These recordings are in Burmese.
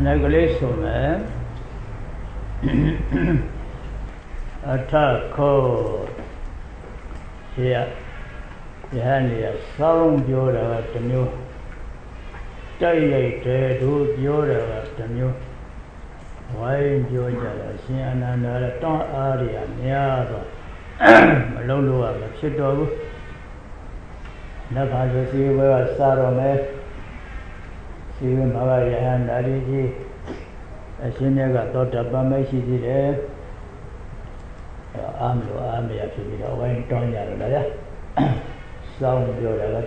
Negalisome Attack here Yahania sound Yoda the new day to Yoda the new wine Yoda Siana don't area near Malolo Chito Napa see where Sarome see Mavaya and Adiji as soon as I thought about my city there. I'm actually going to sound Yoda.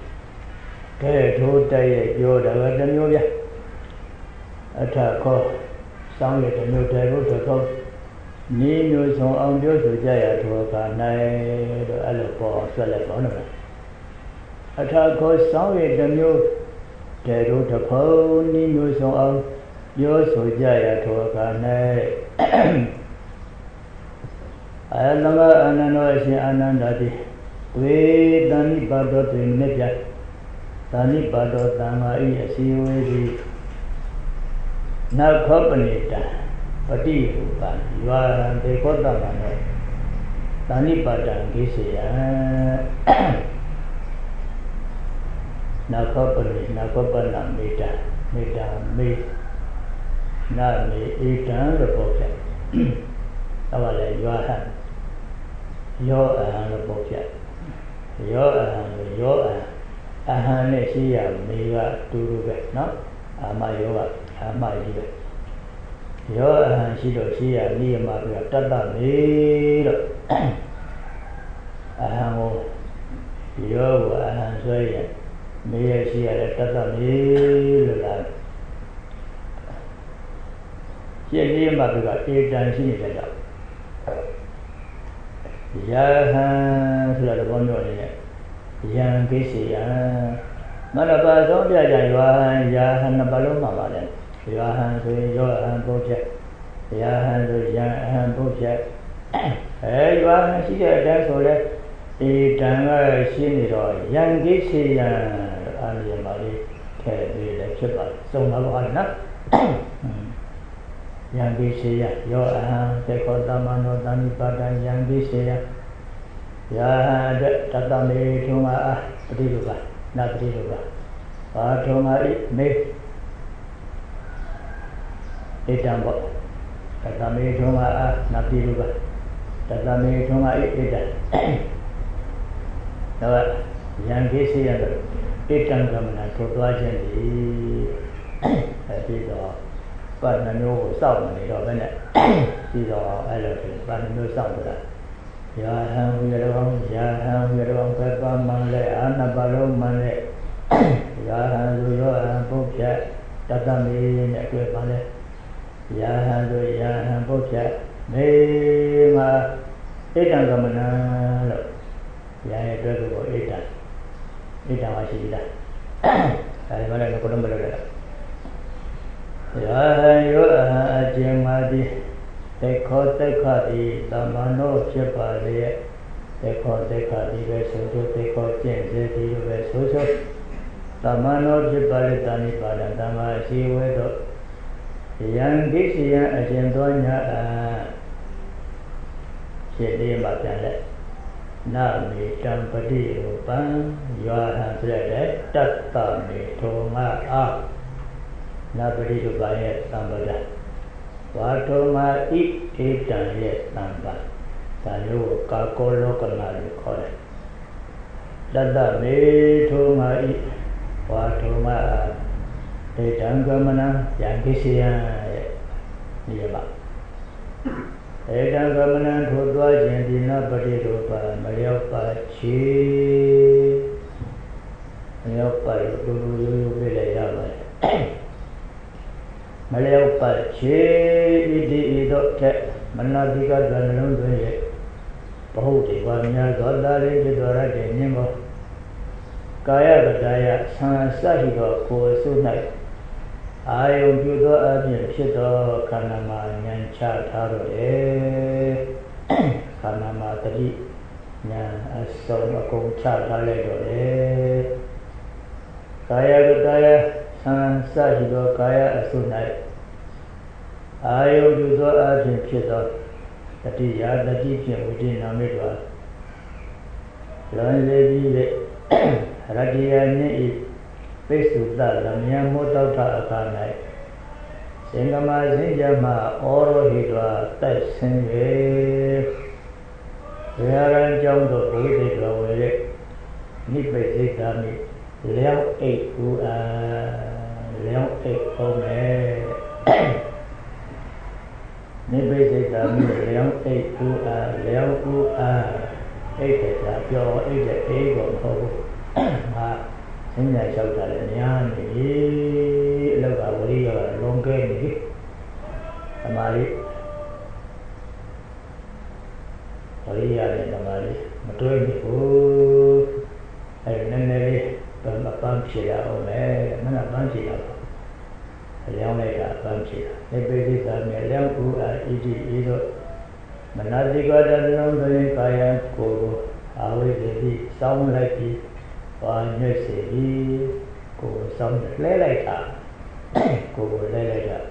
Two day Yoda, the new attack sound at the new table to go. Nino so on Joseph Jaya to a night, Alapo, Salafonova. Attack sound at the new table to go. Nino so on Joseph Jaya to a night. I love Anandadi. We Dani Bado to Nepia. Dani Bado Dama is a now company. Pati, you are the Kodama. Dani Bada Gisia. Now company, Nakopana, me. Not me, eat the pocket. Our your pocket. Your Ahanesia, Mega to the no? Amayoa, Amayo. Your Shidosia, Nima, Tata, Miro. Ahamo, Yo, Ahansoya, Measia, Tata, Miro. Here, Mabga, 8 times in it. Yahan, the one Yan Kissy, Manaba, don't Yahan Baloma, Yahan to your project, Yahan to Yan project. Hey, Yahan, she dance for that. A time seen it all. Yan Kissy, and your body can be the chipper. So, no, Yang Bisia, your Tekodamano Dani Pada, Yang Bisia, Ya Tatami Tuma, Riva, not Riva, Patoma, me Itambo, Tatami Tuma, not Riva, Tatami Tuma, Ida. Yang Bisia, Itangamana, Totuajan, but I know some money of it. These are elephants, but I know some of that. Yaham, Yaham, Pepper, Manley, Annabalo, Manley. Yaham, Yoham, Bokia, Tatami, Nekwe, Manley. Yaham, Bokia, Mema, Etan Gamana, Yah, Drago, Etan. Etan was it. I want to put them. Ya Jemadi, they call the Kadi, the Mano Chipadi, they call the Kadi, they call James, they social. The Mano Chipadi, Dani Pada, Dama, she widow. The young Dixia, a Gendonia, she did Matale. Now me Champadi, Upan, you are handled, Tata me, Toma. Nobody to buy it, somebody. Watoma eat and yet number. Tayo Kakolo Kanari call it. Dada me to my eat. Watoma a Dangamana, Yankisia nearby. A Dangamana who was in nobody to buy Mariopa Chi Mariopa to be Malay Che, Doctor, Manadiga, Danum, Pohoti, Vanya, Godari, the Dora, the Nemo, Kaya, Daya, San Sahigo, Ko night. I am you go at the Shito, Kanama, Yancha, Taro, Kanama, Tadi, Yan, a son of Coach, Taledo, Kaya, Daya. ဆန်းစရှိသောကာယအစု၌အာယုပြုသောအခြင်းဖြစ်သောတတိယတတိဖြင့်ဝိတိနာမိတော်လွန်လေပြီးရတ္တိယနှင့်ဤပိစုတလမြတ်မောတောထအခါ၌စင်္ကမစင်ကြမှာဩရောဟိတောတိုက်ဆင်း၍ဝေရန်ကြောင့်တို့ဘုရားတော်ဝေရနိပိစိတ်တာမိလျောက်အိတ်ကူလျောက်အိတ်ဟုတ်မယ်နိပိစိတ်တာမိလျောက်အိတ်ကူလျောက်ကူအိတ်တဲ့သာပြောအိတ်တဲ့အိတ်ကိုမဟုတ်ဘူးဟာဆင်းရဲလျှောက်တာလည်းများနေပြီအလောက်ကဝိရိယကလွန်ကဲနေပြီသမာဓိဝိရိယနဲ့သမာဓိမတွဲဘူးအဲနည်းနည်းလေးပန်းဖြေရအောင်မယ်မနပန်းဖြေရအောင်အလျောင်းလိုက်ကပန်းဖြေတာနေပိဋိသာမြေလျောင်းကူဣတိဤသို့မနတိကတလုံးသွင်းကာယကိုအာဝိဇ္ဇတိစောင်းလိုက်ပြီးဘာညွှဲစေပြီးကိုစောင်းလဲလိုက်တာကိုလဲလိုက်တာ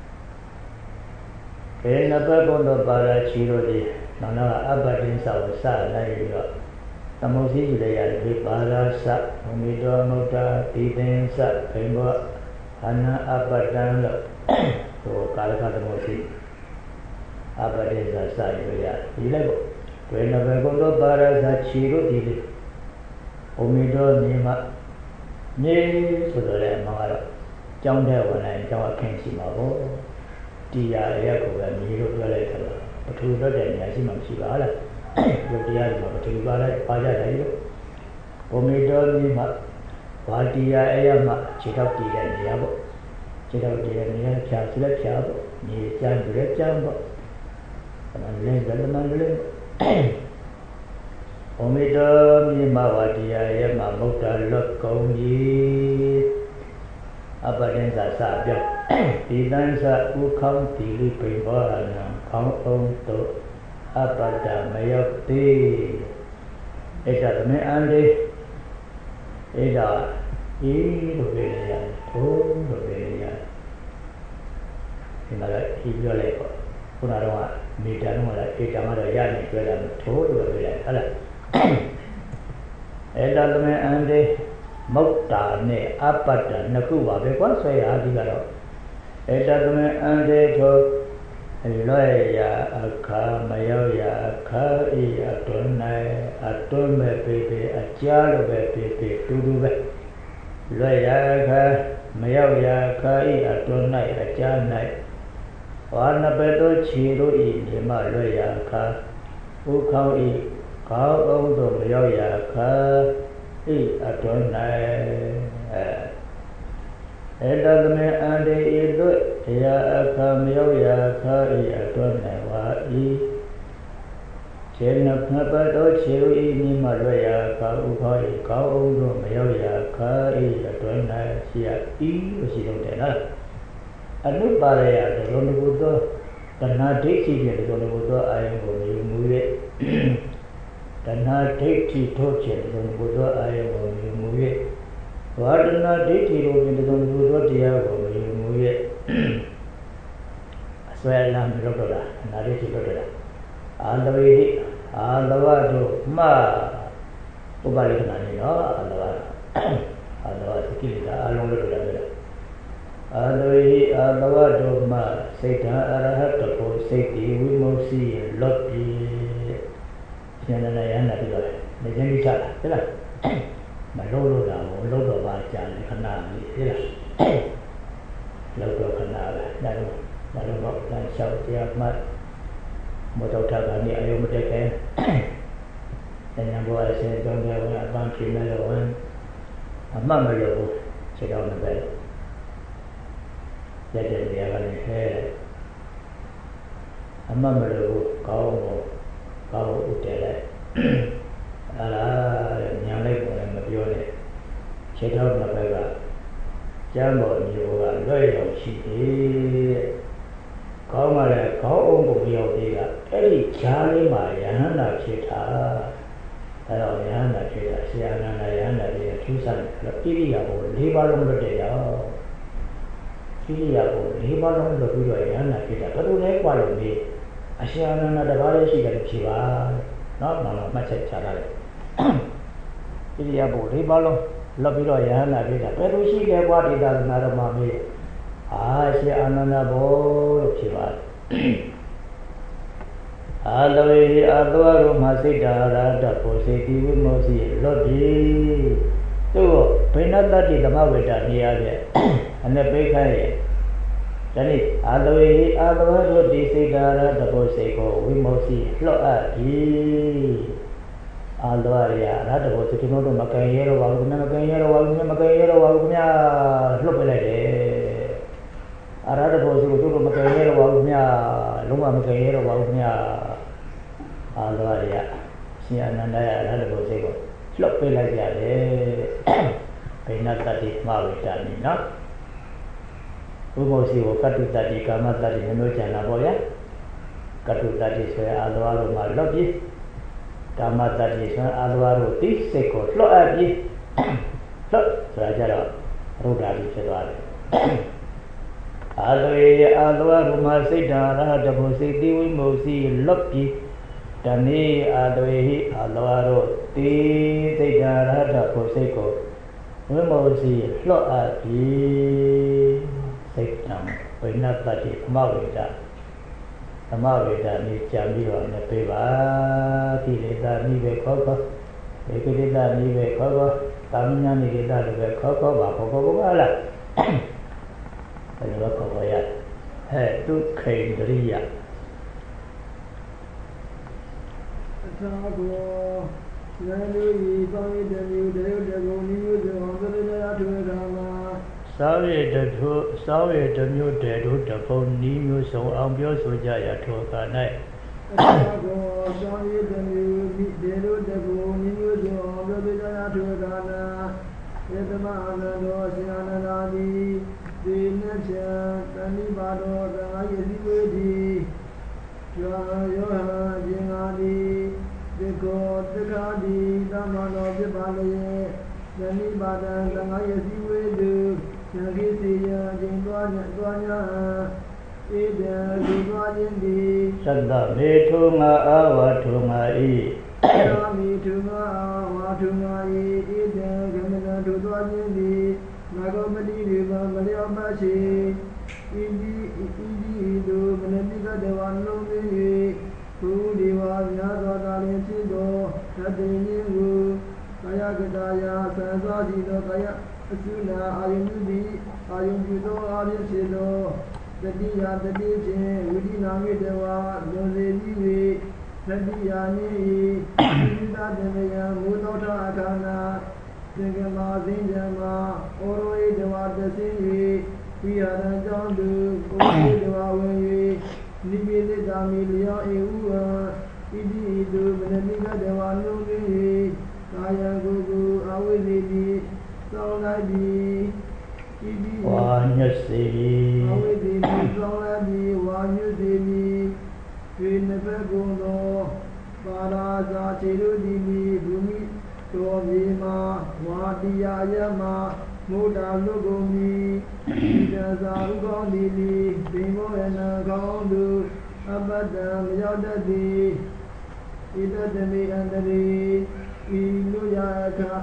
ကေနဘဘုံတော်ပါရချီတို့ဒီနောက်တော့အပ္ပတိသဝစလိုက်ပြီးတော့သမုတ်စီရရတယ်ပါရသဘုမိတော်မုဒ္ဒတိသင်္သဘိဘောအနာအပ္ပတံလို့ဟိုကာလကသမုတ်စီအပ္ပတိသစရရဒီလိုက်ပေါ့ဝေနဘဘုံတော်ပါရသချီတို့ဒီလေဘုမိတော်မြေမှာမြေဆိုတော့လည်းမှာတော့ကျောင်းထဲဝင်လိုက်ကျောင်းအခင်းရှိမှာပေါ့တရားရက်ကိုပဲမြေလို့ပြောလိုက်တယ်ပထူတော့တဲ့နေရာရှိမှမရှိပါလားရုပ်တရားတွေမှာပထူပါလိုက်ပါကြတယ်လို့ဘုံမီတော်ကြီးမှာဘာတရားအရာမှာခြေထောက်တည်တဲ့နေရာပေါ့ခြေထောက်တည်တဲ့နေရာဖြာဆိုလက်ဖြာပေါ့မြေကျန်းဆိုလက်ကျန်းပေါ့သမန်လေးကလည်းမန်လေးဘုံမီတော်ကြီးမှာဘာတရားအရာမှာမုဒ္ဒလွတ်ကုံကြီးအပ္ပဒိသစပြောက်ဒီတန်းစဥခေါင်းတိလိပိဘောရဏံခေါင်းအောင်တို့အပ္ပဒမယောတိအဲ့ဒါသမင်းအန်လေးအဲ့ဒါဤလို့ပြောရတယ်ထိုးလို့ပြောရတယ်ဒီမှာလည်းပြောလိုက်ပေါ့ခုနကတော့မိတန်တော့လည်းဧတံကတော့ရနေပြောတာထိုးလို့ပြောရတယ်ဟုတ်လားအဲ့ဒါသမင်းအန်လေးမုတ်တာနဲ့အပ္ပတ္တနှစ်ခုပါပဲကွာဆွဲရသည်ကတော့ဧတသမအန္တေသောလွယ်ရအခါမရောက်ရအခါဤအတွန်း၌အတွန်းမဲ့ပေပေအကြားလိုပဲပေပေတူတူပဲလွယ်ရအခါမရောက်ရအခါဤအတွန်း၌အကြား၌ဘာနဘတောခြေတို့ဤဒီမှလွယ်ရအခါဥခေါဤခေါင်းအောင်တို့မရောက်ရအခါဤအတွန်း၌ဧတသမေအန္တေဤတို့တရားအခါမရောက်ရာခါဤအတွန်း၌ဝါဤခြေနှဖပတော်ခြေဤမိမလွယ်ရာခါဥခေါဤကောင်းအောင်တို့မရောက်ရာခါဤအတွန်း၌ရှိရဤလို့ရှိတော့တယ်နော်အနုပါရယတလုံးတကူသောတဏှာဒိဋ္ဌိဖြင့်တလုံးတကူသောအာယုကိုမြူမူ၍တဏှာဒိဋ္ဌိထို့ဖြင့်တလုံးတကူသောအာယုကိုမြူမူ၍ဝါဒနာဒိဋ္ဌိတို့ဖြင့်တလုံးတကူသောတရားကိုမြူမူ၍အစွဲလမ်းလုပ်တော့တာနာဒိဋ္ဌိလုပ်တော့တာအာလဝိဟိအာလဝတို့မှဥပါလိကနာနေနော်အာလဝအာလဝသကိလေသာအလုံးလုပ်တော့တာအာလဝိဟိအာလဝတို့မှစိတ်ဓာအရဟတကိုစိတ်ဒီဝိမု C လွတ်ပြီးဉာဏ်နဲ့ယန္တာပြီးတော့နေခြင်းပြီးချတာဟုတ်လားမလို့လို့တာကိုလို့တော့ပါကြာတယ်ခဏလေးဟုတ်လားလောက်တော့ခဏပဲဒါတော့လမ်းလျှောက်တရားမှတ်မောတော်ထကနေအယုံမတက်ခဲဉာဏ်ဘောအစင်းကြောင့်လည်းအပန်းပြင်းနေတော့အမှတ်မရဘူးခြေတော်နဲ့ပဲရက်တဲ့နေရာကလည်းဟဲအမှတ်မရဘူးကောင်းဥတည်လိုက်အာညာလိုက်ပေါ်လည်းမပြောနဲ့ခြေတော်နှစ်ဘက်ကကျမ်းပေါ်မျိုးကလွဲ့ရောက်ရှိသေးတဲ့ကောင်းမှလည်းကောင်းအောင်ကိုမရောက်သေးတာအဲ့ဒီဈာလေးမှာယဟန္တာဖြစ်တာအဲ့တော့ယဟန္တာဖြစ်တာဆရာနန္ဒယဟန္တာရဲ့ထူးဆန်းတယ်အဲ့တော့ပြိပိယဘုံ၄ပါးလုံးလွတ်တဲ့ရော Kiriya ko lima long loပြီးတော့ရဟန္တာဖြစ်တာဘယ်လိုလဲกว่าလို့မေးအရှင်အာနန္ဒတပါးလေးရှိတယ်ဖြစ်ပါနော်မှတ်ချက်ချလာတယ်Kiriya ko lima long loပြီးတော့ရဟန္တာဖြစ်တာဘယ်လိုရှိလဲกว่าဒီသာသနာတော်မှာမေးအရှင်အာနန္ဒဘောလို့ဖြစ်ပါတယ်အာလဝေအတဝရမစိတ်တာရတ္တပုစေတိဝိမောစီလွတ်ပြီသူဘိနတ္တိသမဝေဒနေရတဲ့အနပိခိုင်းရဲ့ဒါနေ့အာလဝေအတဝရတိစိတ်တာရတ္တပုစေကိုဝိမောစီလွတ်အပ်ပြီအာလဝရရတ္တပုစေတိတို့မကင်ရဲတော့ဘာလို့မကင်ရဲတော့ဘာလို့မကင်ရဲတော့ဘာလို့ခင်ဗျာလွတ်ပြလိုက်တယ်အရဟတဘောစုကိုတို့မကင်ရဲတော့ဘာလို့ခင်ဗျာလုံးဝမကင်ရဲတော့ဘာလို့ခင်ဗျာအာလဝရရှင်အနန္ဒရအရဟတဘောစုကိုလွတ်ပြလိုက်ရတယ်ဘိနတ္တိမဝိတ္တနိနော်ဘုမောစီကိုကတ္တုတ္တိကာမတ္တိမျိုးကျန်တာပေါ့ဗျာကတ္တုတ္တိဆိုရင်အာလဝရမှာလွတ်ပြီကာမတ္တိဆိုရင်အာလဝရကိုသိစိတ်ကိုလွတ်အပ်ပြီလွတ်ဆိုတာကြတော့ရုဒ္ဓါတိဖြစ်သွားတယ်အာလဝေအာလဝရမစိတ်တာရဟတဘုစိတိဝိမောစီလွတ်ပြီတနေ့အာလဝေအာလဝရတိစိတ်တာရဟတဘုစိတ်ကိုဝိမောစီလွတ်အပ်ပြီစိတ်တံဝိနတ္တိသမဝေဒသမဝေဒနေကြံပြီးတော့လည်းပေးပါကိလေသာနိပဲခေါ်ခေါ်ဒီကိလေသာနိပဲခေါ်ခေါ်သာမညနိကိလေသာတွေပဲခေါ်ခေါ်ပါခေါ်ခေါ်ပါလားအဲ့ဒါကောရဟဲ့ဒုက္ခိန္ဒရိယအသာကောနာလူဤသောဝိတမျိုးတေတဘုံနိမျိုးစေအောင်သရဏယာထွေဓမ္မာသာဝေတမျိုးတေတို့တဘုံနိမျိုးစုံအောင်ပြောဆိုကြရထောက၌အသာကောသာဝေတမျိုးတေတို့တဘုံနိမျိုးစုံအောင်ပြောဆိုကြရထောကနာယတမအာနန္ဒောရှင်အာနန္ဒာတိဒီနချံတဏိပါတောသံဃာယတိဝေတိယောယောဟံဂျင်္ဂာတိဒီကောတက္ခာတိသမ္မာတော်ဖြစ်ပါလေတဏိပါတံသံဃာယတိဝေတုယခိစီယံကျင်သွားညာဧတံဒီသွားခြင်းသည်သတ္တမေထုငါအာဝထုငါဤသာမိထုငါအာဝထုငါဤဧတံကမနထုသွားခြင်းသည်နာဂမတိရေဗမလျောမရှိဣတိတုမနတိကတဝလုံးသိ၍ဘုဒီဝါများသောတာလင်ဖြစ်သောသတ္တိဉ္ကိုကာယကတာယာသံသာတိသောကာယအစုနာအာယုပြုသည်အာယုပြုသောအာရဖြစ်သောတတိယတတိချင်းဝိတိနာမိတဝါလွန်စေပြီး၍တတိယနိဤသတ္တမယံမူသောတာအခါနာသင်္ကမာသင်္ကြံမှာဩရောဧတဝါတသိ၍ဝိဟာရံကြောင့်သူကိုယ်ဧတဝါဝင်၍နိမိလိတာမီလျောဧဥဝံဣတိတုမနတိကတဝါလုံးသိ၍ကာယကုကုအဝိဇ္ဇိတိသောင်းလိုက်သည်ဣတိဝါညွတ်စေအဝိဇ္ဇိတိသောင်းလိုက်သည်ဝါညွတ်စေသည်ဒီနှစ်ဖက်ကုန်သောပါရာဇာခြေတို့သည်ဘူမိတော်မြေမှာဝါတိယယမမုဒ္ဒလုတ်ကုန်သည်ဣဒသာဥကောင်းသည်ဘိမောယနာကောင်းသူအပတ္တံမရောက်တတ်သည်ဣတတမေအန္တရေဤလူရအခါ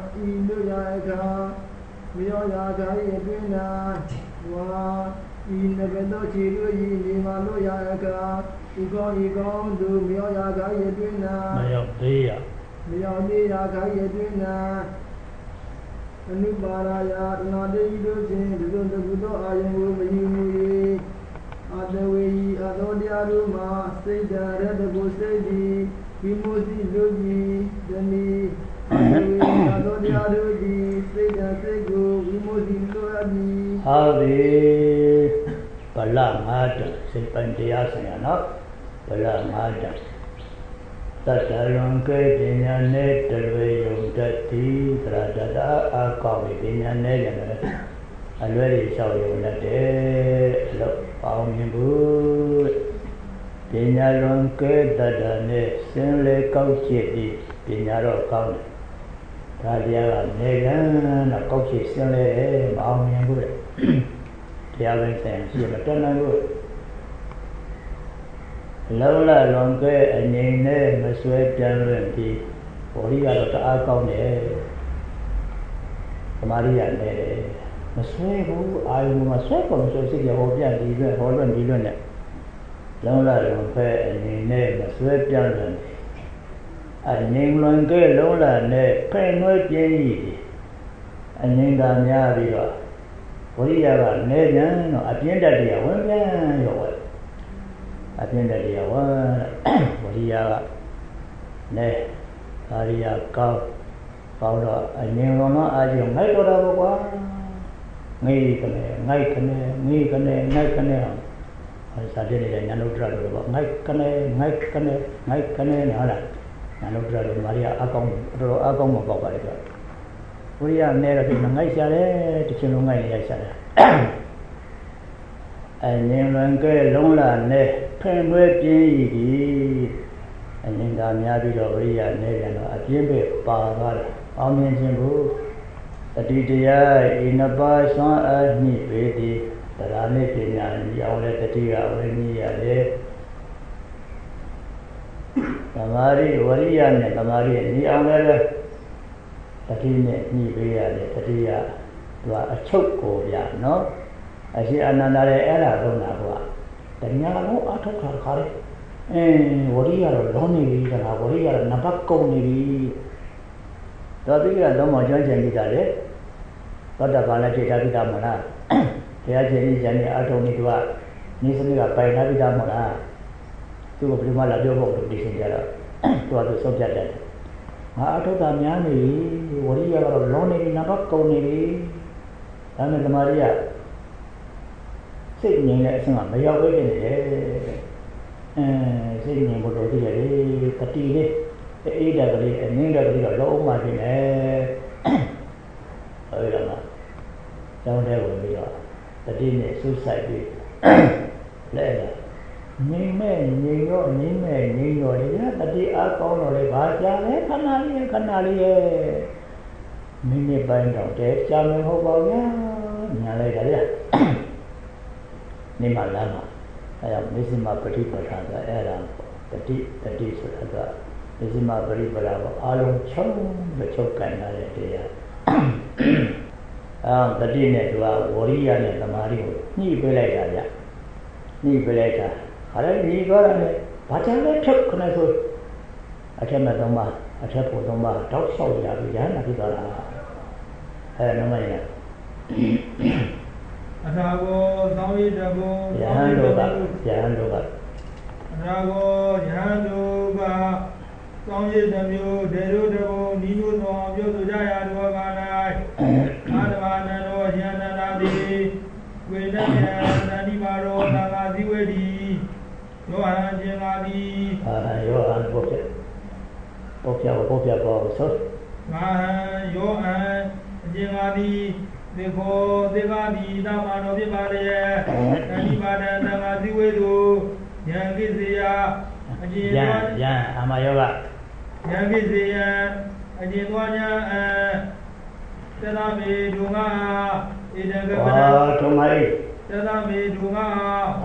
မယောရာခါ၏အတွင်း၌ဝါဤနဘသောခြေတို့၏နေမှာလို့ရအခါဥကောင်းသူမယောရာခါ၏အတွင်း၌မရောက်သေးရမရောက်သေးရာခါ၏အတွင်း၌အနုပါရာယတနာတေဤတို့ဖြင့်ဒီလိုတကူသောအာယုံကိုမယူမူ၍အတဝေဤအသောတရားတို့မှာစိတ်တရတ္တကိုစိတ်သည်ဝိမု သိလူကြီးတနည်းအတဝေဤအသောတရားတို့သည်စိတ်တစိတ်ကိုဝိမု သိလိုအပ်သည်ဟာဒီဗလငါတစိတ်ပန်တရားဆိုင်ရနော်ဗလငါတတတလွန်ကဲပညာနဲ့တလွေယုံတတ်သည်သရတတအာကောက်ပညာနဲ့ရတယ်အလွဲတွေလျှောက်ယုံတတ်တယ်လို့ပေါင်းမြင်ဘူးပညာလွန်ကဲတတနဲ့စင်လေကောက်ချစ်သည်ပညာတော့ကောင်းတယ်ဒါတရားကနေကန်းတော့ကောက်ချစ်စင်လေမအောင်မြင်ဘူးလေတတရားပိုင်းဆိုင်ရှိမတတ်နိုင်ဘူးလုံးလာလွန်ကဲအနေနဲ့မဆွဲပြန်လို့ဒီဘောရီကတော့တအားကောင်းတယ်သမာဓိရတယ်မဆွဲဘူးအာယုံမှာဆွဲကုန်ဆွဲစိတ်ရဟောပြဒီလွဲ့ဟောလွဲ့ဒီလွဲ့နဲ့လုံးလာလွန်ကဲအနေနဲ့မဆွဲပြန်လို့အနေလွန်ကဲလုံးလာနဲ့ဖဲ့နှွဲပြင်းကြီးအနေကများပြီးတော့ဝိရိယကနေပြန်တော့အပြင်းတက်တရားဝင်ပြန်ရောအပြင်းတက်တရားဝင်ဝိရိယကနေအာရိယကောင်းတော့အနေလုံးတော့အာရုံငိုက်တော့တာပေါ့ကွာငိုက်ကနေငိုက်ကနေငိုက်ကနေငိုက်ကနေအဲစာပြနေတဲ့ညာလို့တရားလို့ပေါ့ငိုက်ကနေငိုက်ကနေငိုက်ကနေဟာလားညာလို့တရားလို့မာရိယအကောင်းတော်အကောင်းမပေါ့ပါလေကွာဝိရိယနဲ့တော့ဒီငိုက်ရှာတယ်တချင်လုံးငိုက်နေရရှာတယ်အနေလွန်ကဲလုံးလာနဲ့ဖင်လွဲပြင်းဤဒီအနေကများပြီးတော့ဝိရိယနဲ့ပြန်တော့အပြင်းပဲပါသွားတယ်အောင်မြင်ခြင်းကိုတတိတရားဤနှစ်ပါးဆွမ်းအားညှိပေသည်တရားနဲ့ပညာညီအောင်လဲတတိယဝိနည်းရတယ်သမာဓိဝရိယနဲ့သမာဓိညီအောင်လဲတတိနဲ့ညှိပေးရတယ်တတိယသူကအချုပ်ကိုပြနော်အရှိအနန္တရဲ့အဲ့ဒါသုံးတာကွာတဏှာလုံးအထုတ်ခါခါလေးဝရိယတော့လုံးနေပြီကဝရိယတော့နံပါတ်ကုန်နေပြီတော်ပြီကတော့မှကျွမ်းကျင်ကြည့်တာလေသောတာပန်လည်းဖြေထားပြီးသားမလားတရားကျင့်ကြီးဉာဏ်နဲ့အထုံးနေသူကနိစ္စကပိုင်ထားပြီးသားမလားသူကဘယ်လိုမှလာပြောဖို့လို့ဒီစင်ကြတော့သူကဆုံးဖြတ်တယ်ငါအထုတာများနေပြီဝရိယကတော့လုံးနေပြီနံပါတ်ကုန်နေပြီဒါနဲ့သမာဓိကစိတ်ငြိမ်တဲ့အဆင့်ကမရောက်သေးနေတယ်စိတ်ငြိမ်ဖို့တော့တည်ရတယ်တတိလေးအေးတယ်ကလေးအငင်းတယ်ကလေးတော့လုံးမှဖြစ်နေအဲ့ဒါမှကျောင်းထဲဝင်ပြီးတော့တတိနဲ့ဆုဆိုင်ပြီးလဲလာငိမ့်မဲ့ငိမ့်တော့ငိမ့်မဲ့ငိမ့်တော့လေတတိအားကောင်းတော့လေဘာကြာလဲခဏလေးရဲ့မိနစ်ပိုင်းတော့တဲကြာမဟုတ်ပါဘူးညာလိုက်ကြလေနေမလာမှာအဲ့ဒါမေဇိမပฏิပဒါကအဲ့ဒါတတိဆိုတာကမေဇိမပฏิပဒါကိုအာလုံးချုပ်ကန်ရတဲ့တရားတတိနဲ့သူကဝရိယနဲ့သမာဓိကိုညှိပေးလိုက်တာဗျညှိပေးလိုက်တာအဲ့ဒါညီသွားတယ်ဘာကြောင့်လဲဖြုတ်ခဏဆိုအထက်မဲ့သုံးပါအထက်ဖို့သုံးပါတောက်လျှောက်ရပြီးရဟန္တာဖြစ်သွားတာအဲ့နမရအထာကိုသောင်းရည်တဘုံယဟန်တို့ကအထာကိုယဟန်တို့ကသောင်းရည်တမျိုးဒေရုတဘုံဤမျိုးသောပြောဆိုကြရာတော်က၌အာတဝနန္တောယန္တနာတိဝိနယသန္တိမာရောသာဂာဇိဝေတိယောဟန်ကျင်လာသည်ယောဟန်ပုပ္ပပေါ့ဆိုငါယောဟန်ကျင်လာသည်သေခောသေကာတိသာမနောဖြစ်ပါလေသန္တိမာဒံသာဂာဇိဝေတုယံကိစေယအကျဉ်ယံအမယောယံကိစေယအကျဉ်သွားညာသတ္တမေဒုငါဣဒံကပနာထုံမိုင်းသတ္တမေဒုငါ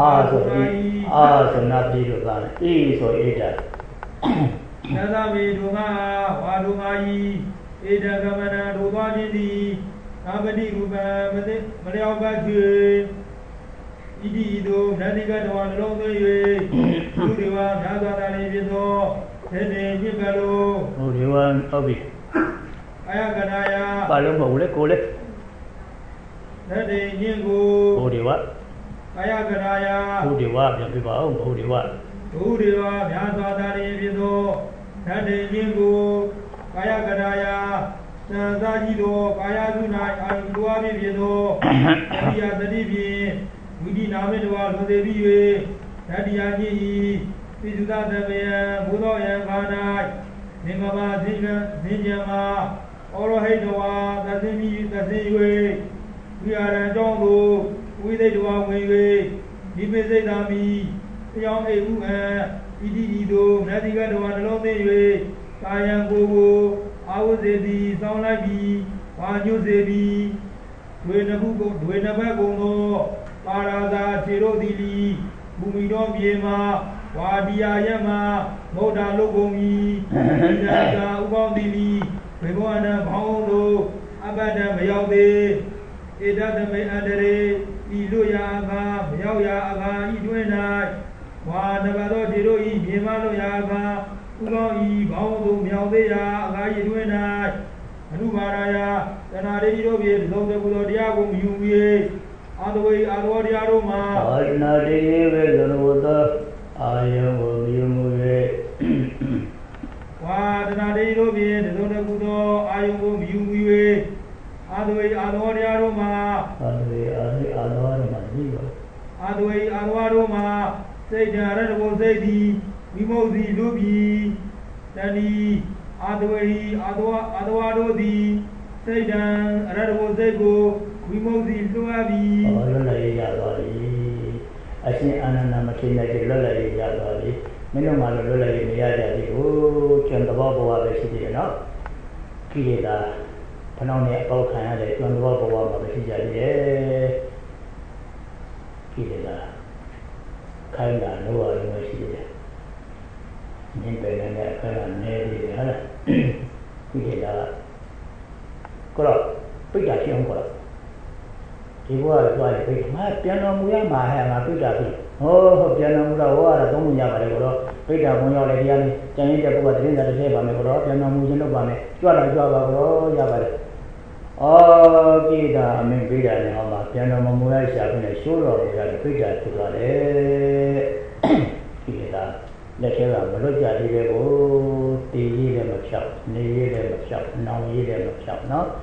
ဆိုနာပြီလို့သာအေးဆိုအေးတာသတ္တမေဒုငါဝါဒုငါဤဣဒံကပနာဒုသွားခြင်းသည်အပတိဥပံမသိမလျောက်ပတ်ကျွေဣတိဤသို့နန္ဒီကတော်နှလုံးသွင်း၍သူတွေဝါများစွာသာလျှင်ဖြစ်သောသေတေမြင့်ကလို့ဟုတ်ဒီဝါဟုတ်ပြီအာယကနာယပါလုံးမဟုတ်လေကိုလေသေတေမြင့်ကိုဟုတ်ဒီဝါအာယကနာယဟုတ်ဒီဝါပြန်ပြပါအောင်ဟုတ်ဒီဝါသူတွေဝါများစွာသာလျှင်ဖြစ်သောသေတေမြင့်ကိုအာယကနာယသံသာကြီးသောကာယစု၌အာယုလိုအပ်ဖြစ်သောအရိယတတိဖြင့်ဝိတိနာမေတဝါလွန်သေးပြီး၍ဓာတိယကြီးဤပိစုသတမေယဘုသောယံဘာ၌နေမဘာဇိကဇိညမာဩရဟိတဝါသသိမိသသိ၍ဝိဟာရံကြောင့်သို့ဝိသိတဝါဝင်၍ဒီပိစိတ်သာမိပြောင်းအိဥအံဣတိဤသို့နတ္တိကတဝါနှလုံးသွင်း၍ကာယံကိုအာဝဇေတိစောင်းလိုက်ပြီးဝါညွစေပြီးဒွေနှစ်ဘက်ကုန်သော Parada Tirodi, Bumido Biema, Wadia Yama, Moda Logomi, Ida Ubandili, Remoana Paulo, Abada Mayaude, Eda May Adere, Iluya Aga, Mayauya Aga, Iduena, Wadabado Tiroi, Biemalo Yaga, Ugai, Paulo, Miaudea, Aga, Iduena, Anubaraya, Tanari Robi, Loda Budiago, Yumi. Adway Adwadia Roma, Adnadi Veloda, I am Yumuye. Wadanadi Robi, the Loda Budo, I am Yumuye. Adway Adwadia Roma, Adway Adwaroma, say Jarabo Zedi, Mimosi Lubi, Dani, Adway Adwado di, say Dan, Radabo Zego. We move the Luabi. Oh, Lola Yabari. I see Anna Matina, Lola Yabari. Minimum Lola Yadi, oh, Chandababa, basically, you know. Kida, Panoni, Polkana, Chandababa, basically, Kida, Kanga, Noah, University. Nimpel, Kanga, Navy, Kida, Kora, Pita Kora. He was like, my piano, we are my hammer, Pita. Oh, piano, water, don't you have a Pita, when you're a young, Chinese, what in the table, piano, Mujano, you are a job of Yabba. Oh, Gita, I mean, Pita, and piano, Mamma, in a shoulder, we had a Pita to Gita. Let her look at it, oh, the year of shop, near them of shop, now year of shop, no?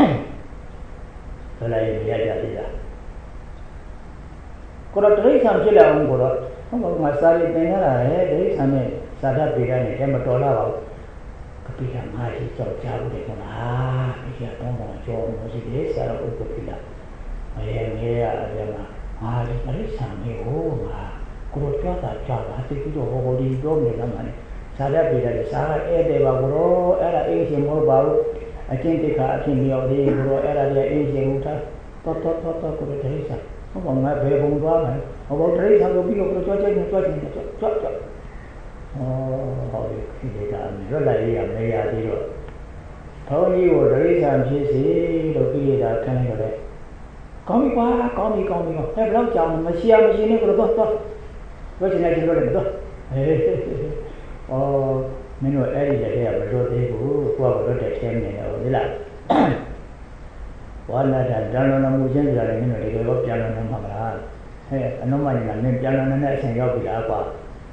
So like Yada. Correct, some chilla on Goro. Oh, my sorry, there is some Sada Piran, Tematola, Capita Magi, so child, ah, he had no job, was it is, I don't go to I am here, ah, there is some, oh, Kurota, child, I think you already don't get the money. Sada Piran, Sarah, Edeva, Goro, Era Asian mobile. I can't take a thing of the era Asian Uta, Toto, Teresa. Oh, my baby, about Teresa will be of the church. Oh, how you did that. Really, may I do. Tony or Teresa and Jesse, look at kind of it. Call me, have love down, machine for the doctor. What's the next? Oh. Menu area here, but don't they who are not extending over the lab. One night I've done on a museum, they gave up Jan and Mamma. Hey, I know my name, Jan and Ness and Yogi Aqua.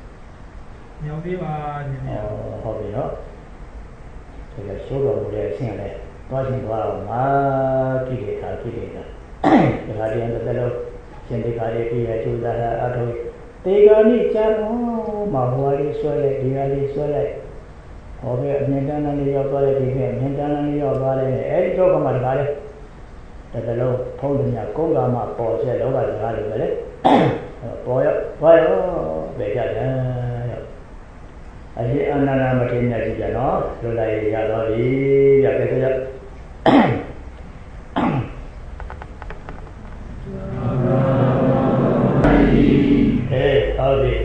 Oh, hobby, no? So the shoulder would have seen it. Watching wow, ma, Kidita. The guardian of the fellow, Syndicate, I choose that out of it. They got each other, oh, Mahuari Swale, Diali Swale. Okay, Nintendo your body became Nintendo your body, every talk of my body. That the low holding your Kongama for said over the valley. Boy, better. I see another material, you know, so like Yadori, Yakaka. Hey, howdy.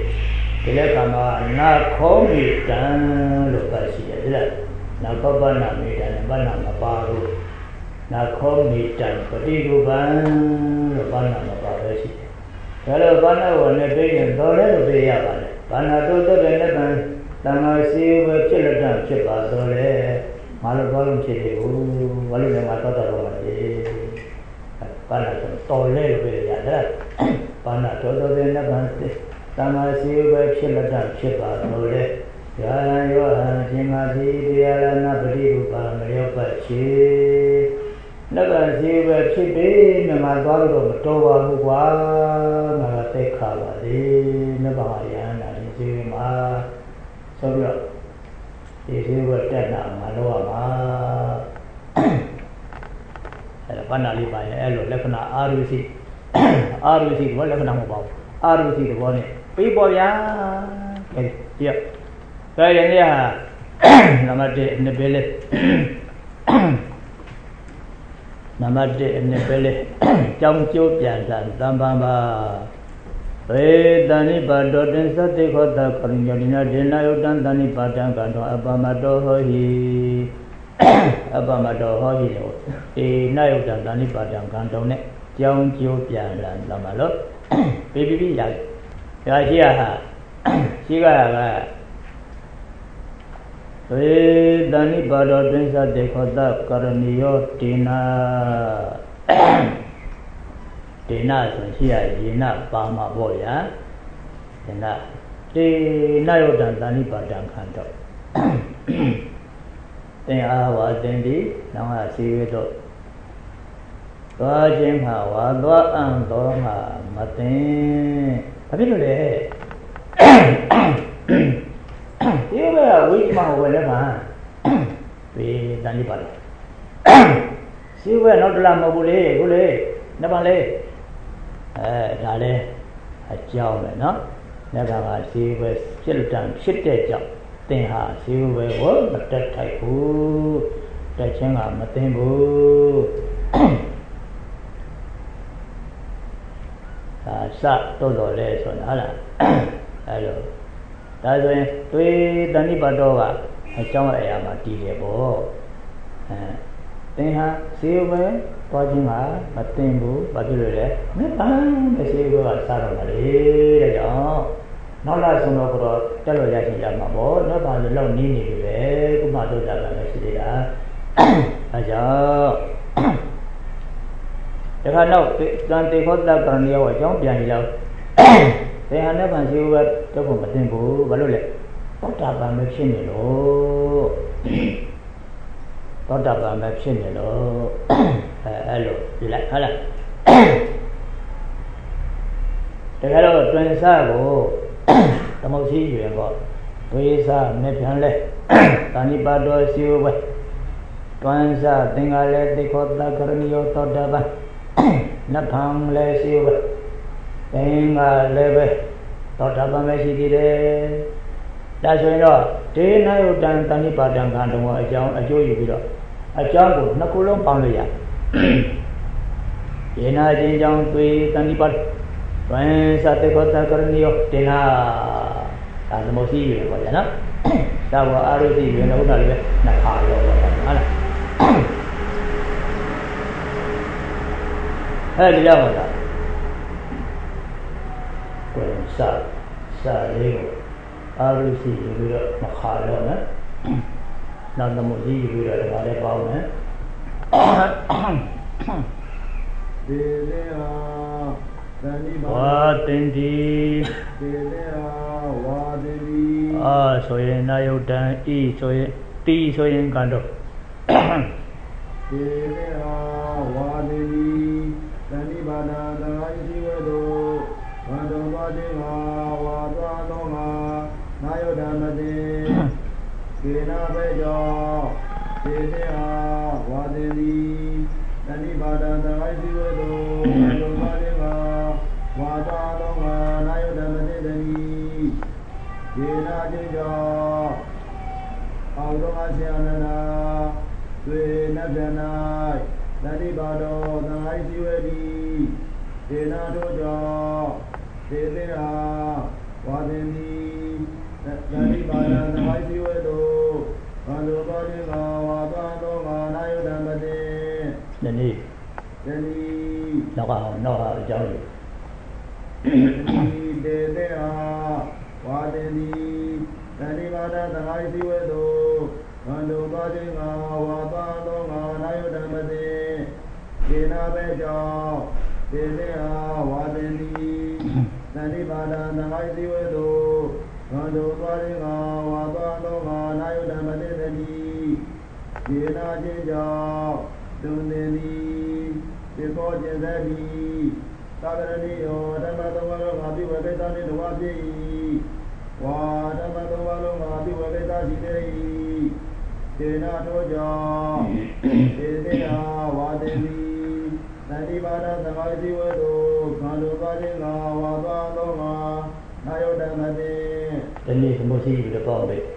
Na call me down, look at it. Now, Papa, me and Banana Baru. Now, call me down, but you ban Banana Baru. Hello, Bana, one a billion dollars, be a Bana, do the Beneban, Tamasi, where children chip out there. Malabolum City, who was in my daughter. Bana, tall little bit. Bana, todo the Beneban. Tamasi web children chip out there. Yana, Jimadi, the Alana, Badiba, Mayopachi. Never see web chipping, and my daughter, Tova, Hua, Marate Kava, the Nabariana, the Zima. So, this is what that now, Maloama. Banali by Elo, Lefana, RUC, RUC, what Lefana about? RUC, the one. People, yeah. Very near Namate in the village. Nama de ne pele trong chu pian san tambamba dani bado den sa te khota karunyodina dena yodan dani padan kanto abamato hohi abamato hohi lo na yodan dani padan kanto ne trong chu pian san tambalo pi ya chi ha chi ga dani bado den sa te khota karuniyo Dena Sansia Yena Pama Boya Dena Nayodan Dani Padang Kanto Then Awa Dendi Nama Sivedo Dwa Jimha Wadwa Ang Dorma Matin Kapitule Iba Wikma Welepa We Dani Padang Siva not Lama Bule Bule Nabaleဒါလည်းအကြောင်းပဲเนาะလက်ကမှာဈေးပဲဖြစ်တန်ဖြစ်တဲ့ကြောင့်သင်ဟာဈေးပဲကိုမတက်ထိုက်ဘူးတက်ချင်းကမသိဘူးဒါစတော့လဲဆိုတာဟုတ်လားအဲ့လိုဒါဆိုရင်တွေးတဏိပါတော့ကအကြောင်းအရာမှာတည်တယ်ပေါ့သင်ဟာဈေးပဲသွားခြင်းကမသိဘူးဘာဖြစ်လို့လဲမပန်းမရှိဘူးကစားတော့မလေးတဲ့ကြောင့်နောက်လာဆုံးတော့တက်လို့ရရှိကြမှာပေါ့နောက်ပါလို့လောက်နီးနေပြီပဲကုမတို့တာကလည်းရှိသေးတာအဲကြောင့်ဒါခါနောက်တန်တေခောတကရဏီယောအကြောင်းပြန်ကြည့်လောက်သင်ဟာနဲ့ပန်းရှိဘူးပဲတော့မသိဘူးဘာလို့လဲတောတာပန်ပဲဖြစ်နေလို့သောတာပန်ပဲဖြစ်နေလို့အဲ့လိုဒီလိုက်ဟုတ်လားတကယ်တော့တွင်စားကိုသမုတ်စီရွယ်ပေါ့ဝိစားမြပြန်လဲတာဏိပါတော်စီဝဲတွင်စားသင်္ဃာလဲတိခောတကရဏီယောသောတာပန်နတ်ဖံလဲစီဝဲသင်္ဃာလဲပဲသောတာပန်ပဲရှိသေးတယ်ဒါဆိုရင်တော့ဒေနယုတံတဏိပါဒံခံတော်အကြောင်းအကျိုးယူပြီးတော့အကြောင်းကိုနှစ်ခုလုံးပေါင်းလို့ရတယ်ဒေနာချင်းကြောင့်တွေ့တဏိပါဒဝံသတေခောတကရဏီယောဒေနာဒါသမုတ်စီရွယ်ပေါ့ဗျာနော်ဒါဘောအာရုစီရွယ်လည်းဟုတ်တာလည်းနှစ်ခါရောပေါ့ဟုတ်လားအဲ့ဒီလောက်ပါလားကိုယ်စာလေးကိုအာရုစီယူပြီးတော့နှစ်ခါရောနော်နောက်သမုတ်ကြီးယူပြီးတော့ဒါလည်းပေါင်းမယ်ဒေလေဟာသန္တိပါဝါတင်ဒီဒေလေဟာဝါတင်ဒီဆိုရင်နာယုတ်တံဤဆိုရင်တီဆိုရင်ကံတော့ဒေလေဟာဝါတင်ဒီသန္တိပါဒာသံဃာရှိဝဲတို့ဝန္တောပါတိဟာဝါသွားတော်မှာနာယုတ်တံမတိကေနာဘေကြောဒေလေဟာဝါတင်ဒီသန္တိပါဒာသံဃာရှိဝဲတို့ဝန္တောပါတိဟာဝါသွားတော်မှာနာယုတ်တံမတိတည်းကေနာခြင်းကြောင့်အောင်တော်အရှင်အနန္ဒာတွေ့နတ်ပြန်၌သန္တိပါတော်သံဃာရှိဝဲသည်ဒေနာတို့ကြောင့်ဒေလေဟာဝါတင်ဒီသန္တိပါဒာသံဃာရှိဝဲတို့ဘန္တောပါတိဟာဝါသွားတော်မှာနာယုတ်တံမတိဒီနေ့နောက်အကြောင်းဒီဒေလေဟာဝါတင်ဒီသန္တိပါဒာသံဃာရှိဝဲတို့ဘန္တောပါတိဟာဝါသွားတော်မှာနာယုတ်တံမတိကေနာဘေကြောင့်ဒေလေဟာဝါတင်ဒီသန္တိပါဒာသံဃာရှိဝဲတို့ဘန္တောပါတိဟာဝါသွားတော်မှာနာယုတ်တံမတိတည်းကေနာခြင်းကြောင့်တုန်တင်သည်ဒီကောခြင်းသက်သည်သာဂရဏီယောဓမ္မသုံးပါးလုံးငါပြုဝေကိစ္စနှင့်တဝါဖြစ်၏ဝါဓမ္မသုံးပါးလုံးငါပြုဝေကိစ္စရှိသေး၏ဒေနာထိုကြောင့်ဒေသေဟာဝါတင်သည်သန္တိပါဒာသံဃာရှိဝဲတို့ခန္ဓာပါခြင်းငါဝါသွားသောငါနာယုတ်တံမတိဒီနေ့သမုတ်စီယူတော့ပေါ့ပဲ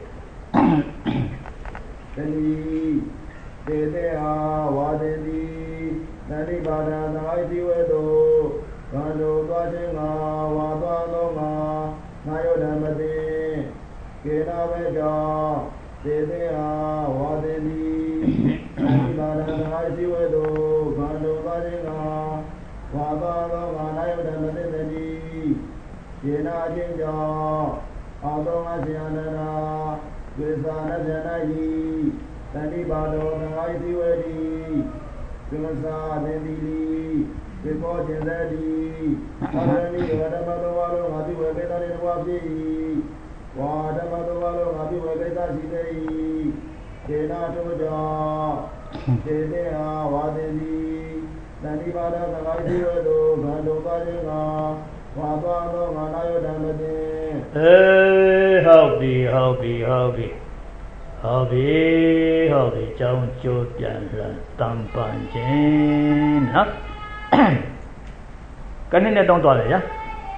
တဏီဒေသေဟာဝါတင်သည်နန္ဒီပါဒာသံဃာဇီဝေတုကံတို့သွားခြင်းငါဝါသွားသောငါနာယောဓမ္မတိကေနာဝေကြောင့်သေသေးအားဝါသေသည်နန္ဒီပါဒာသံဃာဇီဝေတုကံတို့သွားခြင်းငါဝါသွားသောငါနာယောဓမ္မတိသေသည်ကေနာခြင်းကြောင့်အာသောငါဆရာနာဝိသာနဇနာယီတတိပါဒောသံဃာဇီဝေတိသင်္သာသေတိဒီကောကျင်တဲ့ဒီအာရဏိဝဓမ္မတော်ဝါလောငါပြုဝေကိစ္စတွေတော်ပြည့်ဝါဓမ္မတော်ဝါလောငါပြုဝေကိစ္စရှိတဲ့ဒေနာတို့ကြောင့်ဒေသေဟာဝါသေတိတတိပါဒသံဃာဇီဝေတုဂန္တုပါခြင်းကဝါသွားသောငါနာယောဓမ္မတိဟုတ်ပြီဟုတ်ပြီဟုတ်ပြီဟုတ်ပြီဟုတ်ပြီကြောင်းကျိုးပြန်လှန်တံပန်ခြင်းနော်ကနေ့နဲ့တောင်းသွားတယ်ဗျာ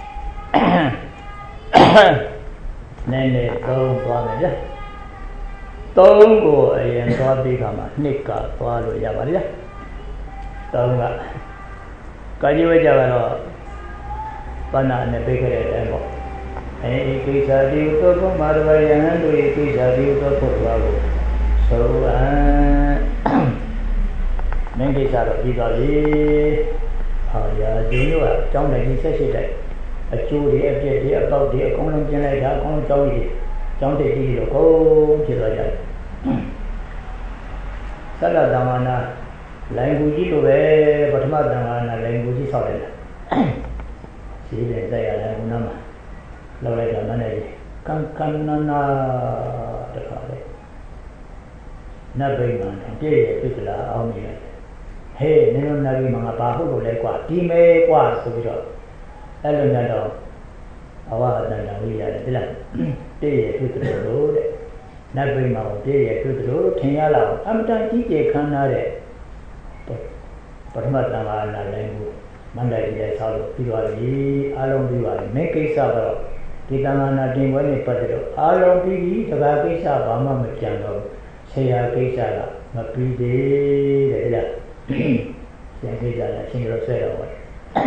နည်းနည်းသုံးသွားမယ်ဗျာသုံးကိုအရင်သွားပြီးခါမှာနှစ်ကသွားလို့ရပါတယ်ဗျာသုံးကကာကြီးဝဲကြကတော့ပဏာနဲ့ပြေးခဲ့တဲ့အတိုင်းပေါ့အဲဒီကိစ္စဒီဥသောဘုမာရဝယဟန်တို့ရဲ့ကိစ္စဒီဥသောဘုရားကိုဆိုမင်းကိစ္စတော့ပြီးသွားပြီဟာရာဇင်းတို့ကကျောင်းတိုင်းကြီးဆက်ရှိတဲ့အကျိုးတွေအပြည့်တွေအပေါက်တွေအကုန်လုံးပြင်လိုက်တာအကုန်လုံးကျောင်းကြီးကျောင်းတိတ်ကြီးတော့ကုန်ဖြစ်သွားကြတယ်သက္ကတမနာလိုင်ကူကြီးလိုပဲပထမတန်ခါနာလိုင်ကူကြီးဆောက်လိုက်တာရှိတယ်ဆက်ရတယ်ခုနမှာလောက်လိုက်တာမနဲ့ကန်နာတခါလေနတ်ဘိမှန်ပြည့်ရဲ့ပြစ်လာအောင်နေတယ်ဟေးနင်တို့နာရီမှာငါဘာဟုတ်လို့လဲကွာဒီမဲကွာဆိုပြီးတော့အဲ့လိုများတော့အဝဟတန်တော်ကြီးရတယ်ဒီလားပြည့်ရဲ့ပြစ်လို့တဲ့နတ်ဘိမှန်ကိုပြည့်ရဲ့ပြစ်လို့ထင်ရလောက်အမတန်ကြီးကျယ်ခမ်းနားတဲ့ပထမတန်ခါလာလဲကိုမန္တလေးရဲ့ဆောက်လို့ပြီးသွားပြီအားလုံးပြီးပါပြီမင်းကိစ္စကတော့ဒီတန်ခါနာတင်ပွဲနဲ့ပတ်သက်တော့အားလုံးပြီးပြီတခါကိစ္စဘာမှမကြံတော့ဆရာကိစ္စကမပြီးသေးတဲ့လားဆရာကိစ္စကရှင်းလို့ဆွဲတော့ပါတယ်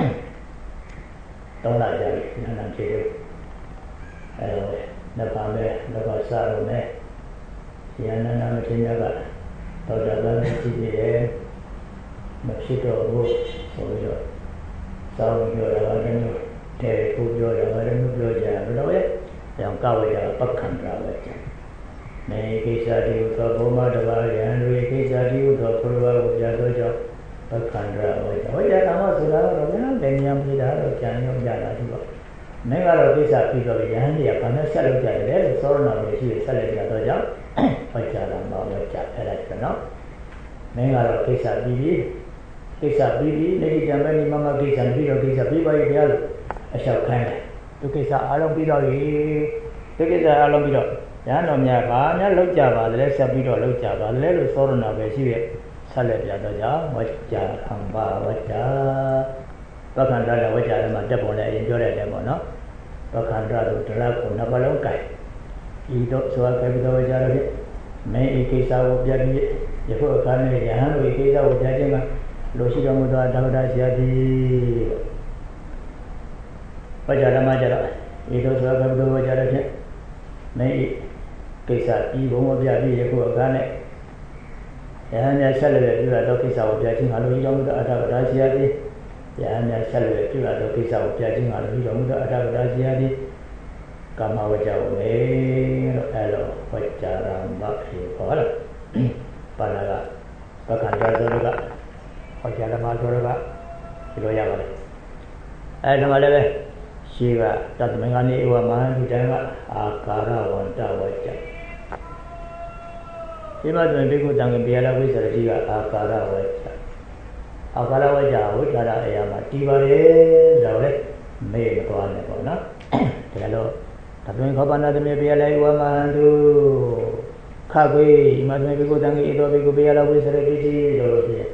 တောင်းလာကြပြီနာနာဖြေတယ်အဲတော့နှစ်ပါးပဲနှစ်ပါးစားတော့မယ်ဆရာနာနာမချင်းများကတော့တာကလည်းကြည့်နေတယ်မဖြစ်တော့ဘူးဆိုပြီးတော့စောင်းပြောတာလည်းတဲ့ကိုပြောတာလည်းပြောကြတယ်ဘယ်လိုလဲကြောင်ကောက်ရတာပက္ခန္တရာပဲနေကိစ္စတိဥသောဘုမတဘာယံတွေကိစ္စတိဥသောဘုရားကိုပြသောကြောင့်ပက္ခန္တရာဝေဝေယနာမဆိုတာတော့ဘယ်နဲ့ဉာဏ်ပြတာတော့ကြံရောကြတာဒီတော့မင်းကတော့ကိစ္စပြီးတော့ယဟန်တွေကဘာနဲ့ဆက်လုပ်ကြတယ်လို့သောရဏပဲရှိရဆက်လက်ကြတော့ကြောင့်ဝိကြတာတော့ဝိကြအဲ့ဒါကျွန်တော်မင်းကတော့ကိစ္စပြီးပြီကိစ္စပြီးပြီနေကြမယ်ဒီမမကိစ္စပြီးတော့ကိစ္စပြီးပါရဲ့ဗျာလို့အလျှောက်ခိုင်းတယ်သူကိစ္စအားလုံးပြီးတော့ပြီသူကိစ္စအားလုံးပြီးတော့ရဟန်းတော်များကများလောက်ကြပါလေဆက်ပြီးတော့လောက်ကြပါလေလို့သောရဏပဲရှိရဲ့ဆက်လက်ပြတော့ကြောင့်ဝိကြခံပါဝိကြပက္ခန္တရဝိကြထဲမှာတက်ပေါ်လဲအရင်ပြောတဲ့တဲပေါ့နော်ပက္ခန္တရတို့တရကိုနှစ်ပါးလုံးကြိုက်ဤတော့ဆိုအပ်ပြီးတော့ဝိကြရဖြစ်မင်းဤကိစ္စကိုပြပြီးယခုအခါနဲ့ယဟန်တို့ဤကိစ္စကိုကြားခြင်းကလိုရှိတော်မူသောဒေါဒဆရာကြီးဝိကြဓမ္မကြတော့ဤတော့ဆိုအပ်ပြီးတော့ဝိကြရဖြစ်မင်းဤကိစ္စပြီးဘုံမပြပြီးယခုအခါနဲ့ယဟန်များဆက်လက်ပြုတော့ကိစ္စကိုပြခြင်းကလိုရှိတော်မူသောအထာဝရဆရာကြီးယဟန်များဆက်လက်ပြုတော့ကိစ္စကိုပြခြင်းကလိုရှိတော်မူသောအထာဝရဆရာကြီးကာမဝကြဝေလို့အဲ့လိုဝကြရမဖြစ်ဟောလားပါဠိကပက္ခန္တဇောကဝကြဓမ္မဇောကဒီလိုရပါတယ်အဲ့ဒီမှာလည်းပဲရှိကတသမင်္ဂနိဧဝမဟာဒီတိုင်းကအာကာရဝန္တဝကြဒီမှာဆိုရင်ဘေကုတံကပြေလာဝိသရတိကအာကာရဝကြအာကာရဝကြဝိသရအရာမှာတည်ပါတယ်ဆိုတော့လေမေ့မသွားနဲ့ပေါ့နော်ဒါလို့တသွင်ခောပနာတမေပြေလာဧဝမဟာတုခကွေဒီမှာဆိုရင်ဘေကုတံကဧတောဘေကုပြေလာဝိသရတိလို့ဖြစ်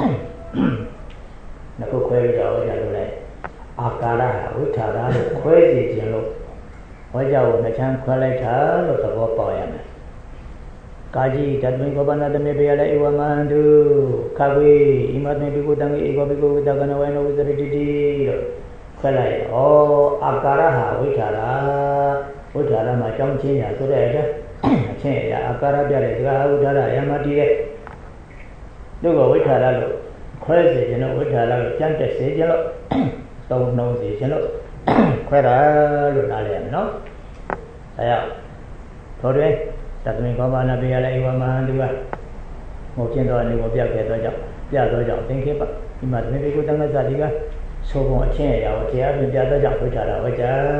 နခုခွဲပြီးတော့ဝကြလို့လိုက်အာကာရဝိထာရလို့ခွဲစီခြင်းလို့ဝကြကိုနှစ်ချမ်းခွဲလိုက်တာလို့သဘောပေါက်ရမယ် Kaji Tatmin Gopana the Mebela Iwamandu Kawi Imatme Bikutangi Egobiku Dagana Wano with the Rititi Kalai Oh Akaraha Utara Macham China so that Akara Jara Udara Yamati Lugo Utara Crazy, Utara Chanta Sejalo Don't know the Jalo Quera Lunalian, no? Aya Today Tatmin Gopana Biala Iwamandu Mokin and Nigobiak Piazo, think it, you must maybe go down the Zadiga. So much change our chair with the other jump which are which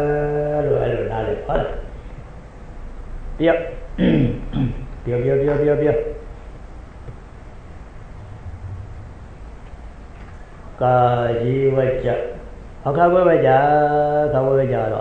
are yep. Kaji Waja Akawaja Kawaja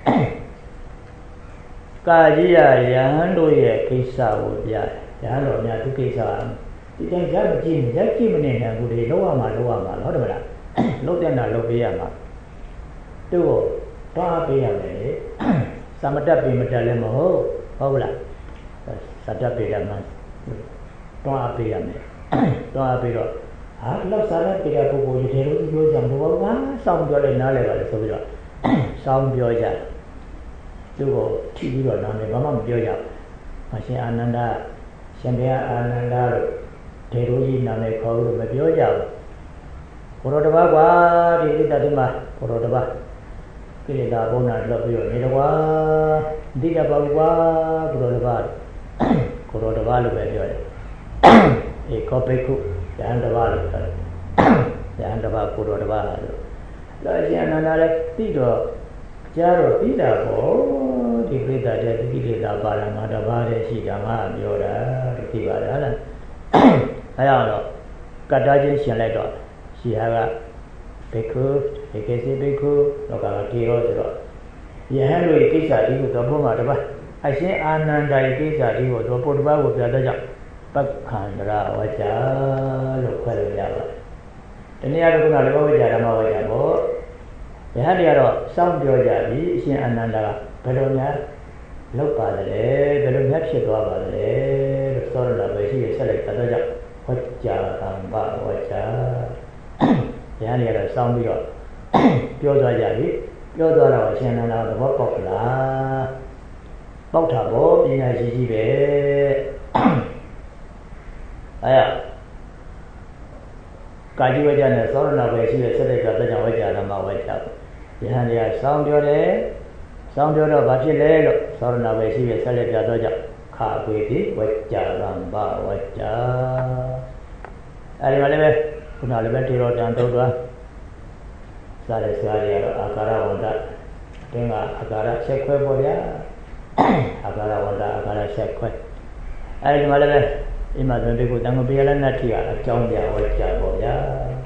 Kaji Yando Kisa would Yano Natu Kisa. You can get Jim, that Jim and good Loama, Hodamara. Look at that, look here. Two, Papi, Samatapi Metalemo, Hola, Satapi, Papi, Papi. I love Satapi, who you jump over some girl in Nala, some Bioja. Two, TV or Nana, Mamma Bioja, Machine Ananda, Shambia Ananda, Teruji Nana called Bioja. Korodaba, Didadima, Korodaba, Kilida Bona, love you, Nidawa, Didabawa, Korodaba, a copy, Yandava, Yandava, Korodaba, Lajiana, Tido, Jaro, Pida, the Greta, the Gita, Balamada, Shigama, Yoda, Tibada. I don't know, Katajan Shalato. She have a Beku, a Casey Beku, Nokatiro. You have a Kisa, you go to I say Ananda Kisa, you go to Portugal with the other job. But Kandra, Waja, Local. The near Gunalabo, the Hadiaro, some Georgia, she Ananda, Pedonia, Lopa, the Pedon Shikova, the Sora, where she select other job. Waja, Amba, Waja. Yanni sound your Piodaji, Piodara, Shanana, the Wapopla Botabo, in a GGB. Aya Kajiwajan, Sorana, where she was set at the Javaja, and Mawaja. Yanni sound your day, sound your Bachile, Sorana, where she was set at the Jaja, Kakwiti, Waja, Ramba, Waja. I Kunalibeti wrote down to Sarisari Akara Wanda, Tinga Akara Shekwe, Akara Wanda, Akara Shekwe. I remember Imagine good and be a natia, a Jonia or Jaboya.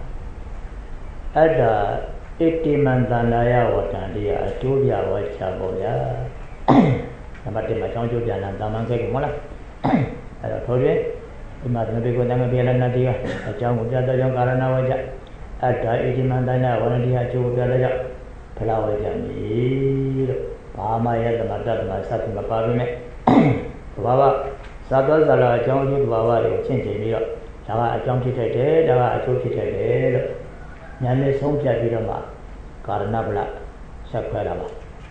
At 80 Manzanaya or Tandia, Julia or Jaboya. But my John Julian and Daman Mola. I told you. Imagine good and be a natia, a John with the other young Garanawaja. At 80 Mandana, one of the two Galaja, Palawajan, Pama, the Madame, my son, my parliament. Baba, Sadazala, John Wood Bava, change me. Java, John Kitty, Java, Joe Kitty, Yanis home Jabirama, Carnabla, Saquerama.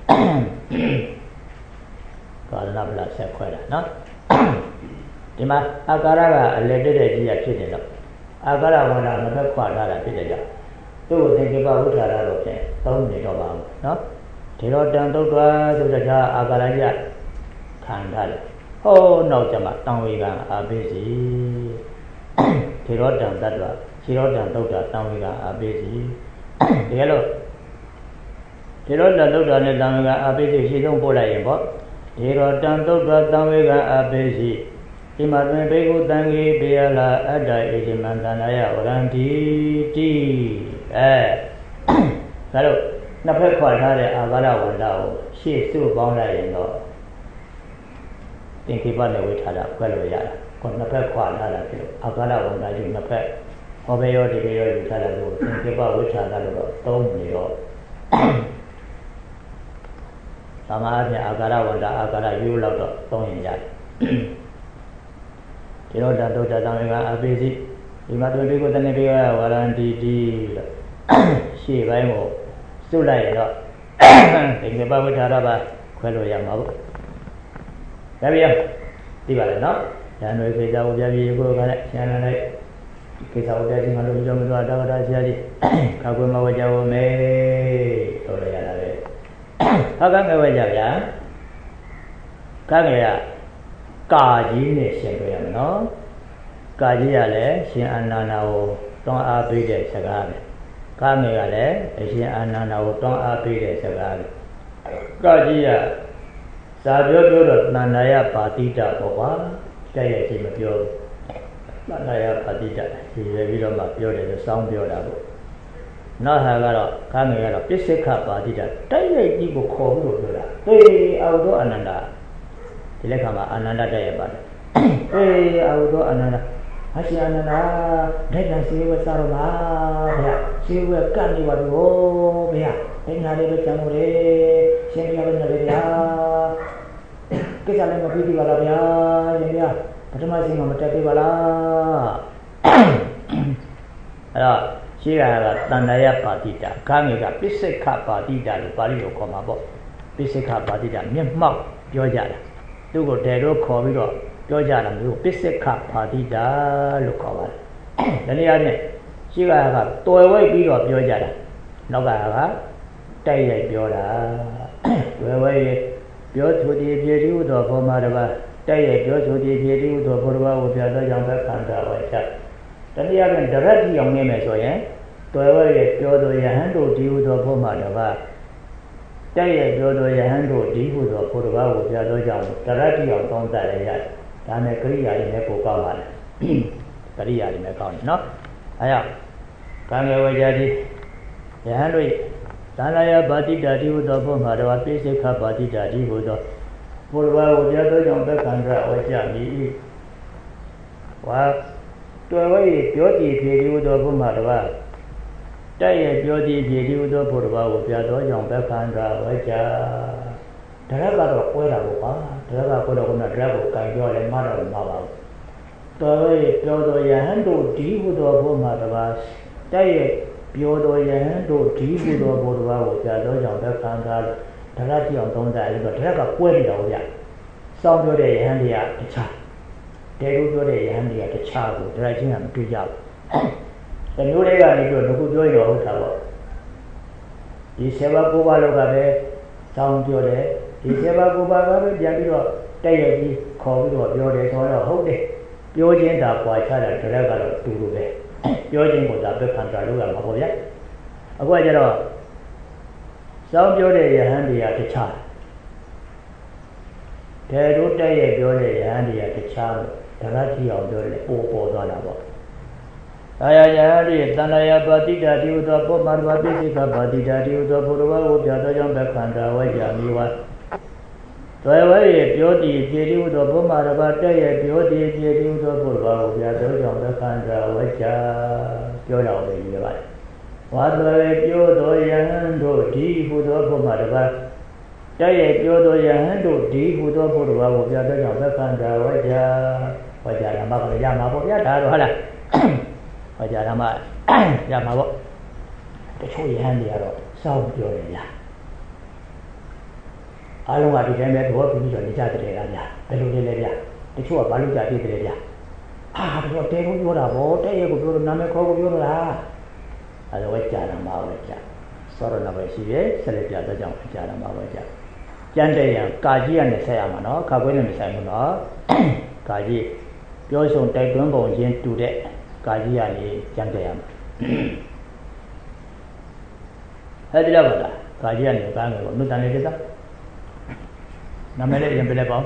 Carnabla, Saquera, no? Tima, Agara, led the idea. Agara went on the quadra, Pidja. Do think about Utara, don't need about, no? Tiro down to the Agaraja, Kandal. Oh, no, Jama, Tanwiga are busy. Tiro down that one, Tiro down to the Tanwiga are busy. Yellow. Tiro down to the Tanwiga are busy, she don't put a import. Tiro down to the Tanwiga are busy. Imadme Begu Tangi Biala Ada Ijimantanaya Oranti T. Hello, Napa Quatare Avara Wandao, she is still bound in law. Think about the Witala, Quelloya, Napa Quatara, Avara Wanda, you Napa, Obeo de Bio Vitala, think about Witala, don't you? Samari Agara Wanda Agara, you love the Tony Yat. ဒီတော့ဒါတော့ဒါကြောင့်ကအပိစီဒီမှာတို့တွေကိုတနေ့တွေကဝရန္တီတီလို့ရှေ့ပိုင်းကိုစုလိုက်ရတော့ဒီကပဝိထာရပါခွဲလို့ရမှာပေါ့ဒါပြန်သိပါလေနော်ဉာဏ်တွေခေကြကိုပြပြကိုကလည်းဉာဏ်နဲ့ခေကြကိုပြချင်းမလို့ကြောမလို့တာဝတာဆရာကြီးခါကွယ်မဝကြဝမဲဆိုရရတာပဲဟုတ်ကဲ့ငယ်ဝကြဗျာခါငယ်ကကာကြီးနဲ့ရှင်တွေ့ရမယ်နော်ကာကြီးကလည်းရှင်အာနန္ဒာကိုတောင်းအားပေးတဲ့စကားပဲကာငယ်ကလည်းအရှင်အာနန္ဒာကိုတောင်းအားပေးတဲ့စကားပဲကာကြီးကစာပြောတော့တဏ္ဍာယပါတိတပေါ့ကွာတိုက်ရိုက်ချင်းမပြောဘူးတဏ္ဍာယပါတိတဒီရပြီးတော့မှပြောတယ်ဆိုစောင်းပြောတာပေါ့နောက်ဟာကတော့ကာငယ်ကတော့ပစ္စေခပါတိတတိုက်ရိုက်ကြီးကိုခေါ်ပြီးတော့ပြောတာဟေးအောက်တော့အာနန္ဒာဒီလက်ခါမှာအာနန္ဒတိုက်ရပါတယ်အေးအောက်တော့အာနန္ဒအရှင်အာနန္ဒာဒိဋ္ဌံစေဝစရောပါဗျာစေဝကတ်နေပါတော့ဗျာဒိဋ္ဌာလေးပဲကျန်လို့လေရှင်ပြပါနေလေဗျာကိစ္စလည်းမပြီးသေးပါလားဗျာရှင်ဗျာပထမဆုံးကမတက်သေးပါလားအဲ့တော့ရှိရတာတဏ္ဍာယပါတိတာခါငယ်ကပစ္စေခပါတိတာလို့ပါဠိလိုခေါ်မှာပေါ့ပစ္စေခပါတိတာမျက်မှောက်ပြောကြတာသူ့ကိုတယ်တော့ခေါ်ပြီးတော့ပြောကြတာမျိုးပစ္စေခပါတိတာလို့ခေါ်ပါတယ်ဒါနေရာနဲ့ရှိကတော်ဝိုက်ပြီးတော့ပြောကြတာနောက်ကတိုက်ရိုက်ပြောတာတော်ဝိုက်ပြောသူဒီပြေတိဟုသောဘောမာတပါတိုက်ရိုက်ပြောသူဒီပြေတိဟုသောဘောတပါကိုပြသောကြောင့်ပဲခန္ဓာဝိချက်တနည်းအားဖြင့်ဒရက်တိအောင်နေမယ်ဆိုရင်တော်ဝိုက်ရဲ့ပြောသောယဟန်တို့ဒီဟုသောဘောမာတပါတိုက်ရိုက်ပြောသောယဟန်တို့ဒီဟုသောဘောတပါကိုပြသောကြောင့်ဒရက်တိအောင်သုံးသပ်ရရတယ်ဒါနဲ့ကရိယာတွေနဲ့ပို့ကောက်ပါလေကရိယာတွေနဲ့ကောက်နေနော်အဲကြောင့်ကံငယ်ဝကြတိယဟန်တို့သန္တာယပါတိတာတိဟုသောဘုမှာတော်ပိစိခပါတိတာတိဟုသောဘုရားဝပြသောကြောင့်သက္ကန္တဝကြမိ၏ဝါတော်ဝဲပြောတည်ဖြေတိဟုသောဘုမှာတော်တိုက်ရပြောတည်ဖြေတိဟုသောဘုရားဝပြသောကြောင့်သက္ကန္တဝကြဒရကတော့ကွဲတာပေါ့ပါဒရကကွဲတော့ကဒရကိုကန်ပြောလဲမတော့မပါဘူးတော်ဝဲပြောတော်ယဟန်တို့ဒီဟုသောဘုမှာတော်တိုက်ရပြောတော်ယဟန်တို့ဒီဟုသောဘုရားကိုပြသောကြောင့်သက္ကန္တဒရတိအောင်သုံးတယ်အဲ့တော့ဒရကကွဲနေတာပေါ့ဗျစောင်းပြောတဲ့ယဟန်တွေကတခြားတဲလို့ပြောတဲ့ယဟန်တွေကတခြားကိုဒရချင်းကမတွေ့ကြဘူးတမျိုးတွေကနေပြီးတော့ခုပြောရတော့ဟုတ်တာပေါ့ဒီဆေဘကိုပါလောကပဲစောင်းပြောတယ်ဒီဆေဘကိုပါကပဲပြန်ပြီးတော့တိုက်ရိုက်ပြီးခေါ်ပြီးတော့ပြောတယ်ဆိုတော့ဟုတ်တယ်ပြောချင်းတာပွာချတာဒရကတော့တူတူပဲပြောချင်းကိုသာပဲခံစားလို့ရမှာပေါ့ဗျာအခုကကျတော့စောင်းပြောတဲ့ယဟန်တွေကတခြားတဲတို့တိုက်ရိုက်ပြောတဲ့ယဟန်တွေကတခြားလို့ဒရတိအောင်ပြောတယ်ပေါ်သွားတာပေါ့အာယယဟန်တွေတဏ္ဍာယပါတိတာတိဟုသောပောမာရဝပိစိကပါတိတာတိဟုသောဘုရားဝပြသောကြောင့်သက္ကန္တဝကြမိဝါသွယ်ဝဲပြောတည်ဖြေတိဟုသောပောမာရဝတက်ရဲ့ပြောတည်ဖြေတိဟုသောဘုရားဝပြသောကြောင့်သက္ကန္တဝကြပြောတော်ပဲကြီးပါတယ်ဝါသွယ်ပြောသောယဟန်တို့ဒီဟုသောဘုမာရဝတက်ရဲ့ပြောသောယဟန်တို့ဒီဟုသောဘုရားဝပြသောကြောင့်သက္ကန္တဝကြဟောကြားတာမှလည်းရမှာပေါ့ဗျာဒါတော့ဟုတ်လားဟောကြားဓမ္မရမှာပေါ့တချို့ယဟန်တွေကတော့စောင့်ပြောတယ်ဗျာအားလုံးကဒီတိုင်းပဲတော့ပြီးတော့နေကြတယ်လားဗျာဘယ်လိုလဲဗျာတချို့ကဘာလို့ကြပြည့်တယ်ဗျာတော့တဲကိုပြောတာဗောတဲရဲ့ကိုပြောလို့နာမည်ခေါ်ကိုပြောလို့လားအဲဒါဝဲကြားဓမ္မဝဲကြားစောရဏပဲရှိရဲ့ဆက်လက်ပြတော့ကြောင့်ကြားဓမ္မဝဲကြားကျန်တဲ့ရန်ကာကြီးရနဲ့ဆက်ရမှာနော်ခါခွေးနဲ့မဆိုင်ဘူးနော်ကာကြီးပြောဆုံးတိုက်တွန်းပုံချင်းတူတဲ့ကာကြီးရလေးကျန်ကြရမှာအဲ့ဒီတော့ပါလားကာကြီးရနေကားငယ်ကိုနုတန်လေးပြသနာမည်လေးရင်ပြလိုက်ပါဦး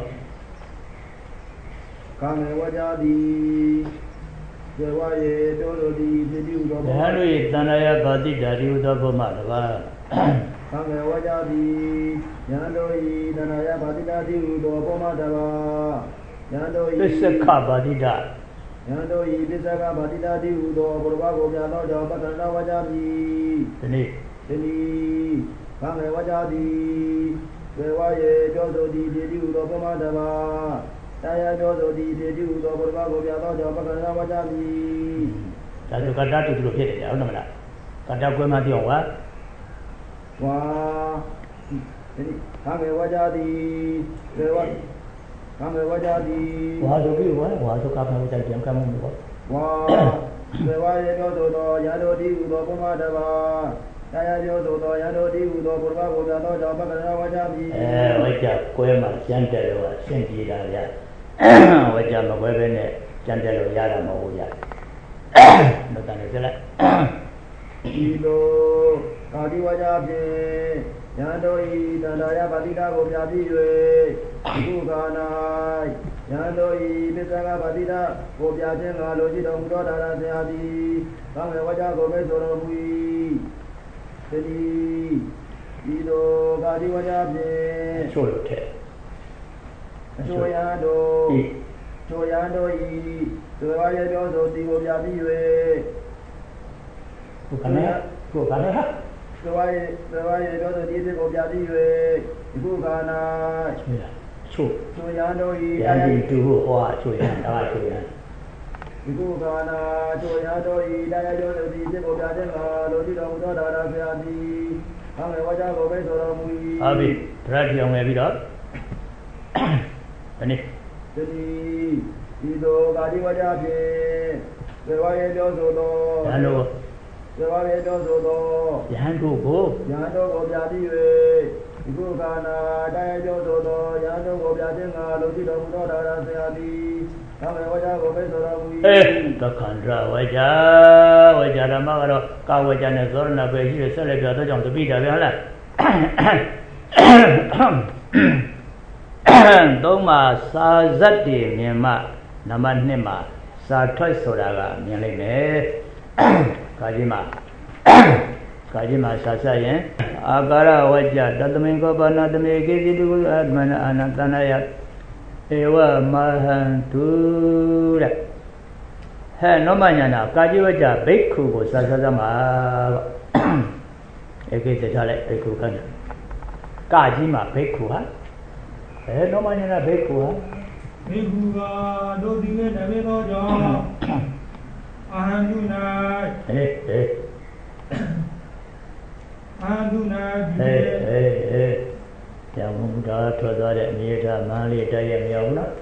ကာငယ်ဝကြသည်ကျေဝရေတိုးတို့သည်ဖြစ်ပြီးသောဘုရားတို့၏တဏ္ဍာယပါတိတာတိဟုသောဘုမတပါကာငယ်ဝကြသည်ယံတို့၏တဏ္ဍာယပါတိတာတိဟုသောဘုမတပါယံတို့၏ပစ္စကပါတိတာယံတို့၏ပစ္စကပါတိတာတိဟုသောဘုရားကိုပြသောကြောင့်ပတ္တနာဝကြပြီဒီနေ့ကာငယ်ဝကြသည်ကျေဝရေတိုးတို့သည်ဖြစ်ပြီးသောဘုမတပါတရားပြောဆိုသည်တေတိဟုသောဘုရားကိုပြသောကြောင့်ပက္ခဏဝါကြသည်ဒါဆိုကတ္တတူတူဖြစ်တယ်ကြာဟုတ်တယ်မလားကတ္တကွဲမှပြောင်းပါဝါဒီခံဝါကြသည်ဒေဝခံဝါကြသည်ဝါဆိုပြီးဝါဆိုကမှဝါကြပြန်ကမှမဟုတ်ဝါဒေဝရေပြောဆိုသောရတောတိဟုသောဘုမတဘာတရားပြောဆိုသောရတောတိဟုသောဘုရားကိုပြသောကြောင့်ပက္ခဏဝါကြသည်ဝါကြကွဲမှကျန်တယ်လို့အရှင်းပြေတာဗျာဝါကြမကွဲပဲနဲ့ကျန်တယ်လို့ရတာမဟုတ်ရမတန်နေကြလိုက်ဒီလိုကာတိဝါကြဖြင့်ယံတို့ဤတန္တရာပတိတာကိုပြပြီး၍ခုခါ၌ယံတို့ဤပစ္စကပတိတာကိုပြခြင်းကလိုရှိတော်မူသောဒါရဆရာသည်သံဃာဝါကြကိုပဲဆိုတော်မူ၏သတိဤလိုကာတိဝါကြဖြင့်ချို့လို့ထက်အချို့ယံတို့ချို့ယံတို့ဤသေဝရေပြောဆိုသည်ကိုပြပြီး၍ခုခါနဲ့သေဝရေပြောဆိုသည်ကိုပြပြီး၍ခုခါ၌ချို့ယံတို့ဤယံဒီတူဟောချို့ယံဒါချို့ယံခုခါ၌ချို့ယံတို့ဤတရားပြောဆိုသည်ကိုပြခြင်းကလိုရှိတော်မူသောဒါရဆရာသည်သံဃာဝါကြကိုပဲဆိုတော်မူ၏ဟုတ်ပြီဒရတိအောင်လည်းပြီးတော့ဒီနေ့ဒီလိုကာတိဝါကြဖြင့်သေဝရေပြောဆိုသောယံတို့သေဝရေပြောဆိုသောယံတို့ကိုပြပြီး၍ဒီခုခါ၌တရားပြောဆိုသောယံတို့ကိုပြခြင်းကလိုရှိတော်မူသောဒါရဆရာသည်သံဃာဝါကြကိုပဲဆိုတော်မူ၏သက္ကန္တဝါကြဓမ္မကတော့ကာဝါကြနဲ့သောရဏပဲရှိရဆက်လက်ပြတော့ကြောင့်တပိတာပဲဟုတ်လားသုံးမှာစာဇတ်တည်မြင်မှနံပါတ်2မှာစာထွက်ဆိုတာကမြင်လိုက်မယ်ကာကြီးမှာစာဆက်ရင်အာကာရဝကြတသမင်ကောပနာတမေကေစီတုအမနအာနတနာယဧဝမဟံတုတဲ့ဟဲ့နောမညာနာကာကြီးဝကြဘိက္ခုကိုစာဆက်မှာပေါ့ဧကေစထားလိုက်ဘိက္ခုခဏကာကြီးမှာဘိက္ခုဟာနောမညာနာဘိက္ခုဟာဘိက္ခုကတို့ဒီမဲ့နမေသောကြောင့်အာဟံတု၌အာဟံတု၌ကြောင့်ဒါထွက်သွားတဲ့မြေထားမန်းလေးတိုက်ရမြောက်နော်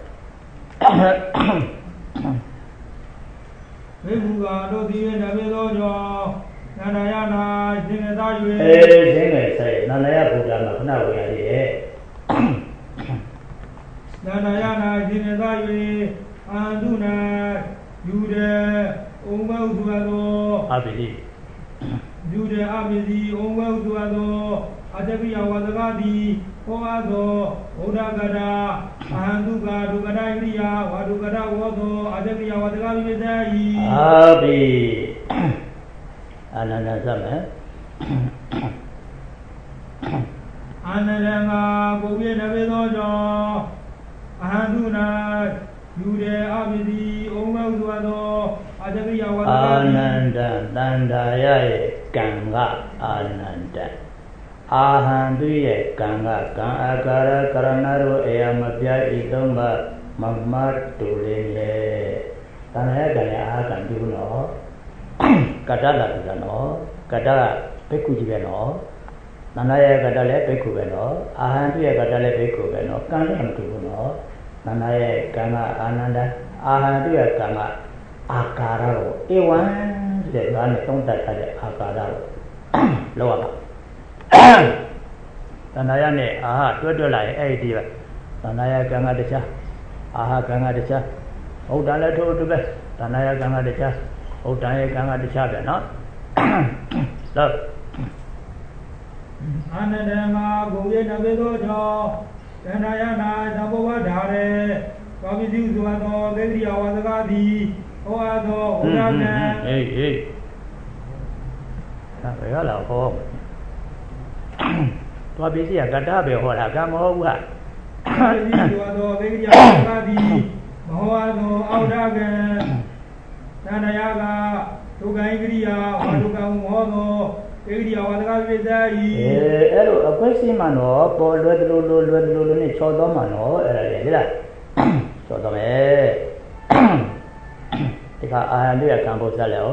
ဘိက္ခုကတို့ဒီမဲ့နမေသောကြောင့်နန္ဒယ၌သင်္ကေတ၍သင်္ကေတဆိုင်နန္ဒယဘုရားမှာခဏဝင်ရသေးရဲ့နန္ဒယ၌သင်္ကေတ၍အာဟံတု၌ယူတဲ့ဩဝဟုဆိုသောအပိလိယူတဲ့အပိစီဩဝဟုဆိုသောအတ္တပိယဝါဒကတိဟောအပ်သောဘုဒ္ဓဂတာအာဟံတုကဒုက္ခတဣရိယဝါဒုက္ခတဝောသောအတ္တပိယဝါဒကပိပစ္စယိအပိအာနန္ဒသမေအာနန္ဒငါကိုပြည့်နဘေသောကြောင့်အာဟံတု၌ယူတဲ့အပိစီဩဝဟုဆိုသောအတ္တပိယဝါဒကတိအာနန္ဒတန္တာယရဲ့ကံကအာနန္ဒအာဟံသူရဲ့ကံကကံအာကာရကရဏရောအေယမပြဤသုံးပါမမတူလေးလေတဏှာကံရဲ့အာကံပြုနော်ကတ္တလာပြီနော်ကတ္တဘိက္ခုကြီးပဲနော်တဏှာရဲ့ကတ္တလည်းဘိက္ခုပဲနော်အာဟံသူရဲ့ကတ္တလည်းဘိက္ခုပဲနော်ကံလည်းမတူဘူးနော်တဏှာရဲ့ကံကအာနန္ဒအာဟံသူရဲ့ကံကအာကာရရောဧဝံတဲ့ဒါနဲ့သုံးတတ်တဲ့အာကာရရောလောက်ရပါတဏှာရနဲ့အာဟတွဲလာရင်အဲ့ဒီပဲတဏှာရကံကတခြားအာဟကံကတခြားဟုတ်တယ်လည်းထို့တူပဲတဏှာရကံကတခြားဟုတ်တယ်ရဲ့ကံကတခြားပဲနော်လောက်အာနန္ဒမကိုရနဘေသောကြောင့်တဏှာရ၌သဘောဝဓာရေဘာပိစုဆိုသောသေတိယဝါဒကတိဟောအပ်သောဥဒ္ဒနံဟေးဒါပဲလားဟောသွားပြီးစီကတ္တပဲဟောတာကမဟုတ်ဘူးဟာဒီလိုတော့သေတိယဝါဒကတိမဟောအပ်သောအောဒ္ဒကံတဏှာရကဒုက္ခိကရိယာဝါဒုက္ခဟောသောသေတိယဝါဒကပိစ္ဆယိအဲ့လိုအခွင့်ရှိမှတော့ပေါ်လွယ်သလိုနဲ့ချော်တော့မှတော့အဲ့ဒါလေဟဲ့လားဆိုတော့မယ်ဒီကအာဟံတို့ရကံပေါ်ဆက်လဲဩ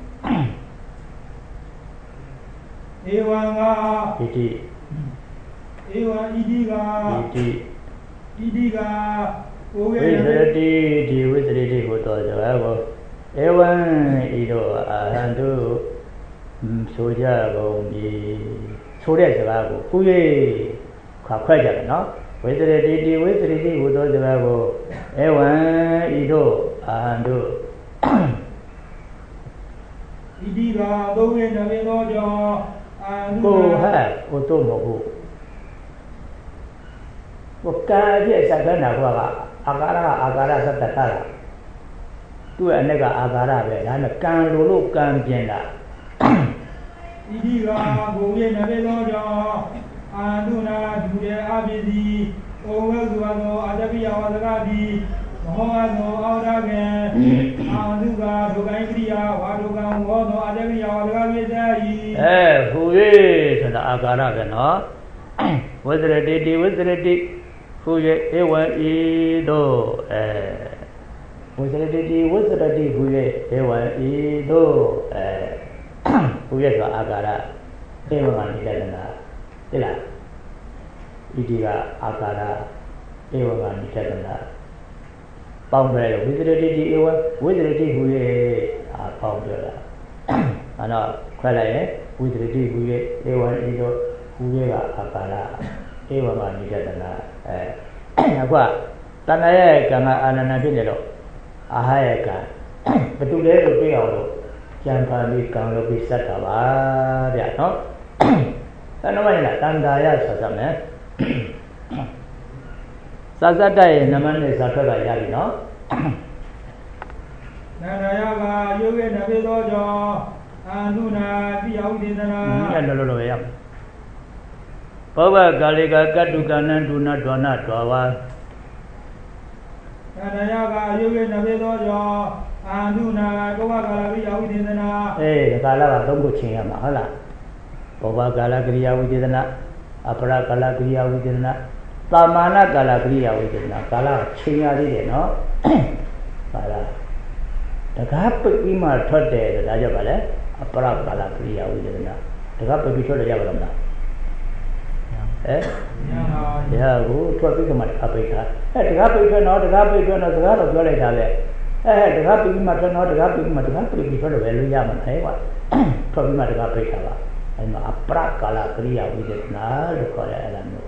ဧဝံငါဣတိဧဝံဣတိကဣတိကဝိသရတိဒီဝိသရတိကိုတော်စကားကိုဧဝံဤတို့အာဟံတို့ဆိုကြကုန်ပြီဆိုတဲ့စကားကိုခု၍ခွဲကြတယ်နော်ဝိသရတိဒီဝိသရတိကိုတော်စကားကိုဧဝံဤတို့အာဟံတို့ဣတိကသုံးရဲ့နမေသောကြောင့်အာနုကိုဟဲ့ကိုတို့မဟုတ်ကိုကာရဲ့စကားနာကွာကအာကာရသတ္တတာသူ့ရဲ့အနေကအာကာရပဲဒါနဲ့ကံလို့ကံပြင်တာဣတိကကိုရဲ့နမေသောကြောင့်အာနုနာဒုရဲ့အပိစီဩဝဲသူသောအတ္တပိယဝါဒကတိမဟောသောအောရကံအာနုကဒုက္ခိကရိယာဝါဒုကံဟောသောအတ္တပိယဝါဒကပိစေဤဟူ၍ဆိုတာအာကာရပဲနော်ဝိသရတိတိဝိသရတိဟူ၍ဧဝံဤတို့ဝိသရတိဝိသရတိဟူ၍ဧဝံဤတို့ဟူ၍ဆိုအာကာရဧဝံနိတတနာသိလားဣတိကအာကာရဧဝံနိတတနာပေါင်းတယ်ဝိသရတိဧဝံဝိသရတိဟူ၍ပေါင်းပြောတာအဲ့တော့ခွဲလိုက်ရင်ဝိသရတိဟူ၍ဧဝံဤတို့ဟူ၍ကအာကာရဧဝံနိတတနာအခုကတဏှာရဲ့ကံကအာနန္ဒဖြစ်နေတော့အာဟရဲ့ကံဘယ်သူလဲလို့သိအောင်လို့ကြံပါပြီးကံလို့ပြီးစက်တာပါဗျာနော်အဲ့တော့မှလည်းတန်တာရဆိုသမယ်စာစတ်တဲ့နမနဲ့စာထွက်ကရပြီနော်နန္ဒယကယောဂေနဘေသောကြောင့်အာနုနာတိယဝိသေသနာအဲ့လိုပဲရဘောဘကာလိကကတုကနန္ဒုနာဒွာနာဒွာဝါနန္ဒယကယောဂေနဘေသောကြောင့်အာနုနာတောဘကာလကိယဝိသေသနာဒီကာလကသုံးခုချင်းရမှာဟုတ်လားဘောဘကာလကိယဝိသေသနာအပရကာလကိယဝိသေသနာသာမာနကာလကိယဝိသေသနာကာလချင်းရသေးတယ်နော်ကာလတကားပိတ်ပြီးမှထွက်တယ်ဒါကြောင့်ပါလေအပရကာလကိယဝိသေသနာတကားပိတ်ပြီးထွက်တယ်ရပါလားမလားရကိုထွက်ပြီးမှအပိတ်တာတကားပိတ်ထွက်တော့တကားပိတ်ထွက်တော့စကားတော့ပြောလိုက်တာလေတကားပိတ်ပြီးမှထွက်တော့တကားပိတ်ပြီးမှတကားပိတ်ပြီးထွက်တော့ပဲလို့ရမှာဟဲ့ကွာထွက်ပြီးမှတကားပိတ်တာပါအဲ့မှာအပရကာလကိယဝိသေသနာလို့ခေါ်တယ်အဲ့ဒါမျိုး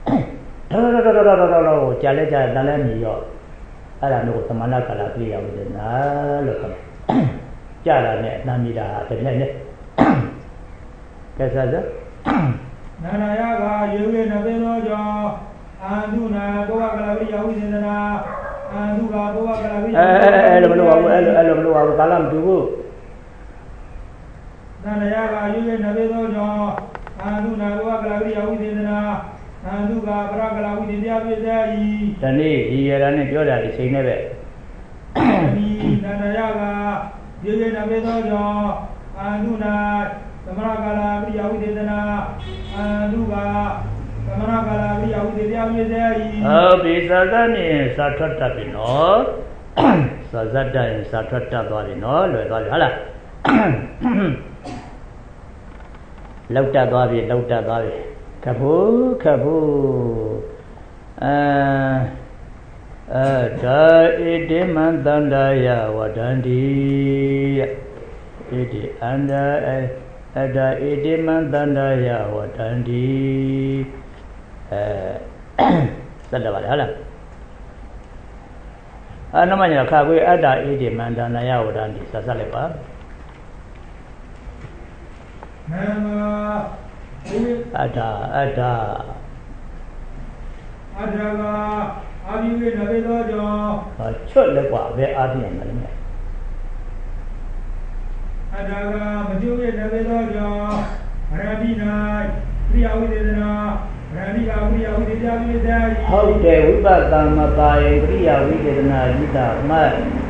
တော့ကြာလဲကြာတန်လဲမြည်ရောအဲ့ဒါမျိုးကိုသမဏကာလကိယဝိသေသနာလို့ခေါ်တယ်ကြာတာနဲ့အနာမြည်တာတပြည့်နဲ့ကဲစားစနန္ဒယကယေဝေနဘေသောကြောင့်အာနုနာတောဝကလပိယဝိသေသနာအာနုကတောဝကလပိယအဲ့လိုမလို့ပါဘူးအဲ့လိုမလို့ပါဘူးကာလမတူဘူးနန္ဒယကယေဝေနဘေသောကြောင့်အာနုနာတောဝကလပိယဝိသေသနာအာနုကပရကလဝိသေသယပိစေဤဒီနေ့ဒီရတာနဲ့ပြောတာဒီချိန်နဲ့ပဲဒီနန္ဒယကယေဝေနဘေသောကြောင့်အာနုနာသမရကာလပိယဝိသေသနာအာနုကသမရကာလပိယဝိသေသယပိစေဤဟုတ်ပြီသာသနဲ့စာထွက်တတ်ပြီနော်စာဇတ်တိုင်းစာထွက်တတ်သွားပြီနော်လွယ်သွားပြီဟုတ်လားလောက်တတ်သွားပြီခပ်ဖို့ဒါဣတိမန္တန္တယဝဒန္တိဣတိအန္တအတ္တဣတိမန္တန္တယဝဒန္တိစက်တယ်ပါလေဟုတ်လားနမညာခါခွေအတ္တဣတိမန္တန္တယဝဒန္တိဆက်လိုက်ပါနမအတ္တကအာဘိဝေနဘေသောကြောင့်ချွတ်လည်းကွာဘယ်အာဘိမလဲအတ္တကမကျိုးရဲ့နဘေသောကြောင့်ရတိ၌ပိယဝိသေသနာရတိကပိယဝိသေသယပိစေဤဟုတ်တယ်ဝိပဿနာမပါရင်ပိယဝိသေသနာဣဒ္ဓမတ်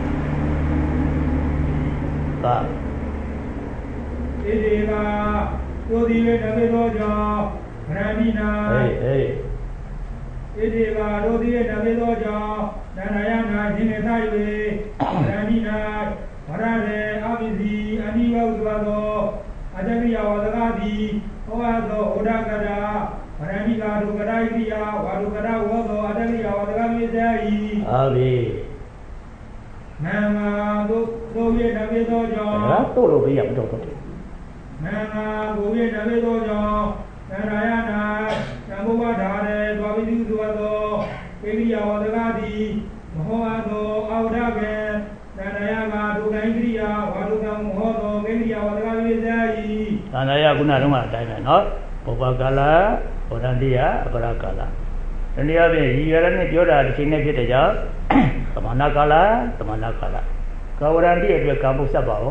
ပါဣတိကသို့ဒီဝေနဘေသောကြောင့်ရတိ၌ Idika Dodi Navidoja, Nanayana, Hinetayu, Ranina, Marade, Abizi, Aniva Udwado, Ajabia Wadagadi, Oado, Odagada, Maraniga, Dugadaia, Wadugada, Wado, Adabia Wadagami, Abi. Nanga, Dodi Navidoja, Tolo be up to it. Nanga, Dodi Navidoja, Narayana, Namuvadare, Babidu Duado, Elia Wadagadi, Mohoado, Audagan, Nanayaga, Dugaingria, Wadugam Hodo, Elia Wadagadi. Anaya Gunaruma, no? Popagala, Orandia, Aparakala. And the other year and Yoda, the significant job, Tamanakala, Tamanakala. Kawarandi at your Kamu Sabao.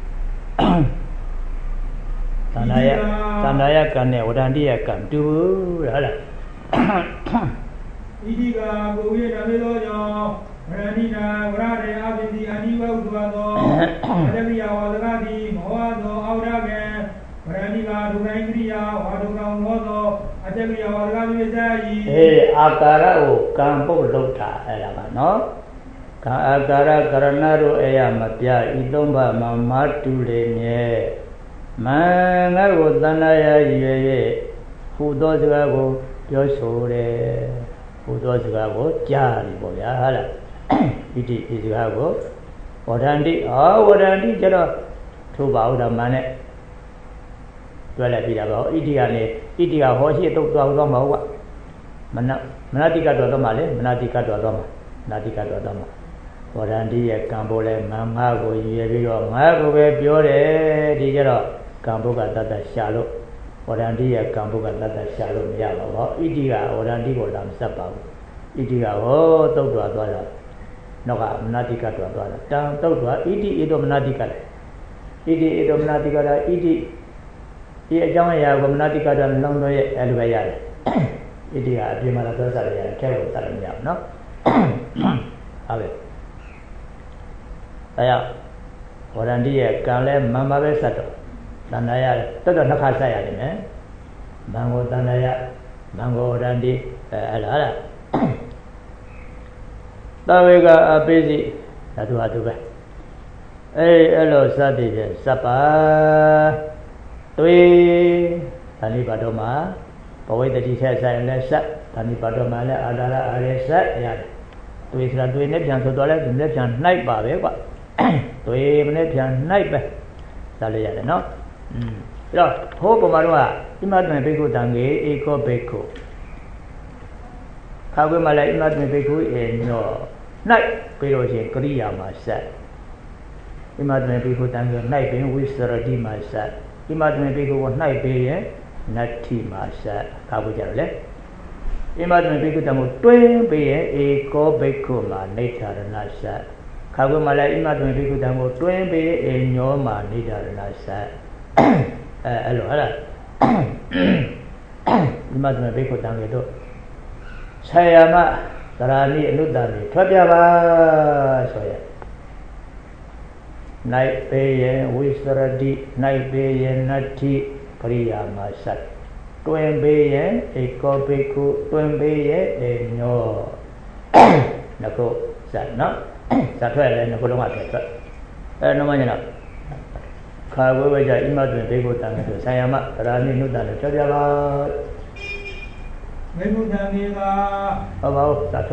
Sanaya can Orandia come to Idiga, Goya, Navidoja, Ranina, Rade, Abindi, Aniva Udwado, Adabia Wadagadi, Moado, Audagan, Raniga, Dugaingria, Wadugam Hodo, Adabia Wadagadi. Hey, Akara, Campo Lota, no? Akara, Karanaro, Eamatia, Idomba, Mama, Tule, Manga, Danaya, who does go, Yosore, who does go, Jari, Boyala, it is Gago, Orandi, Jero, to bow the money. Well, I feel about Idia, Hoshi, to Doma, Manatica Dodoma, Manatica Dodoma, Natica Dodoma. Orandi, Cambole, Mamago, Yevio, Mago, Biore, Digero, Camboga, Dada Shallow, Orandi, Camboga, Dada Shallow, Yama, Idia, Orandi, Lam Sapa, Idia, oh, Toga, Noga, Natica Dodona, down Toga, Idi, Idomnatica, Idi. Ye Jamaya, Natica, and Longo Elvaya. Idia, Dimala, Carol, Salamia, no? Have it. Aya, Orandia, Kale, Mama Sato, Danaya, Toto Nakasaya, Mango Danaya, Mango Randi, Alala. Taviga, a busy, that's what to be. Hey, hello, Sadi, Sapa, Tui, Tani Padoma, Poet that he says, I let Tani Padoma, Adala, Aresa, Yad. Tui is not doing it, and so dollars and left and night, Babe. Tui minutes and night, Salia, no? Hope of Marua, Imadme Beku Tangi, Eco Beku. Kagumala Imadme Beku in your night, Piroji, Korea, myself. Imadme Beku Tangi, night being with Saradi, myself. Imadme Beku was night being, not tea, myself. Kabujale. Imadme Beku Tamu, twin being, Eco Beku, my nature, and I said. Kagumala Imadme Beku Tamu, twin being in your man, nature, and I said. Hello, Imadme Beku Tangi. Sayama, Tarani, Nudani, Trabiava, Soya. Night pay, Wistaradi, night pay, Nati, Korea, my son. Twin bay, Eco Beku, twin bay, no. Nako, sad, no? Satwell and Nakoloma. No one enough. Kawaja, Imadme Beku Tangi, Sayama, Tarani, Nudani, Trabiava. About that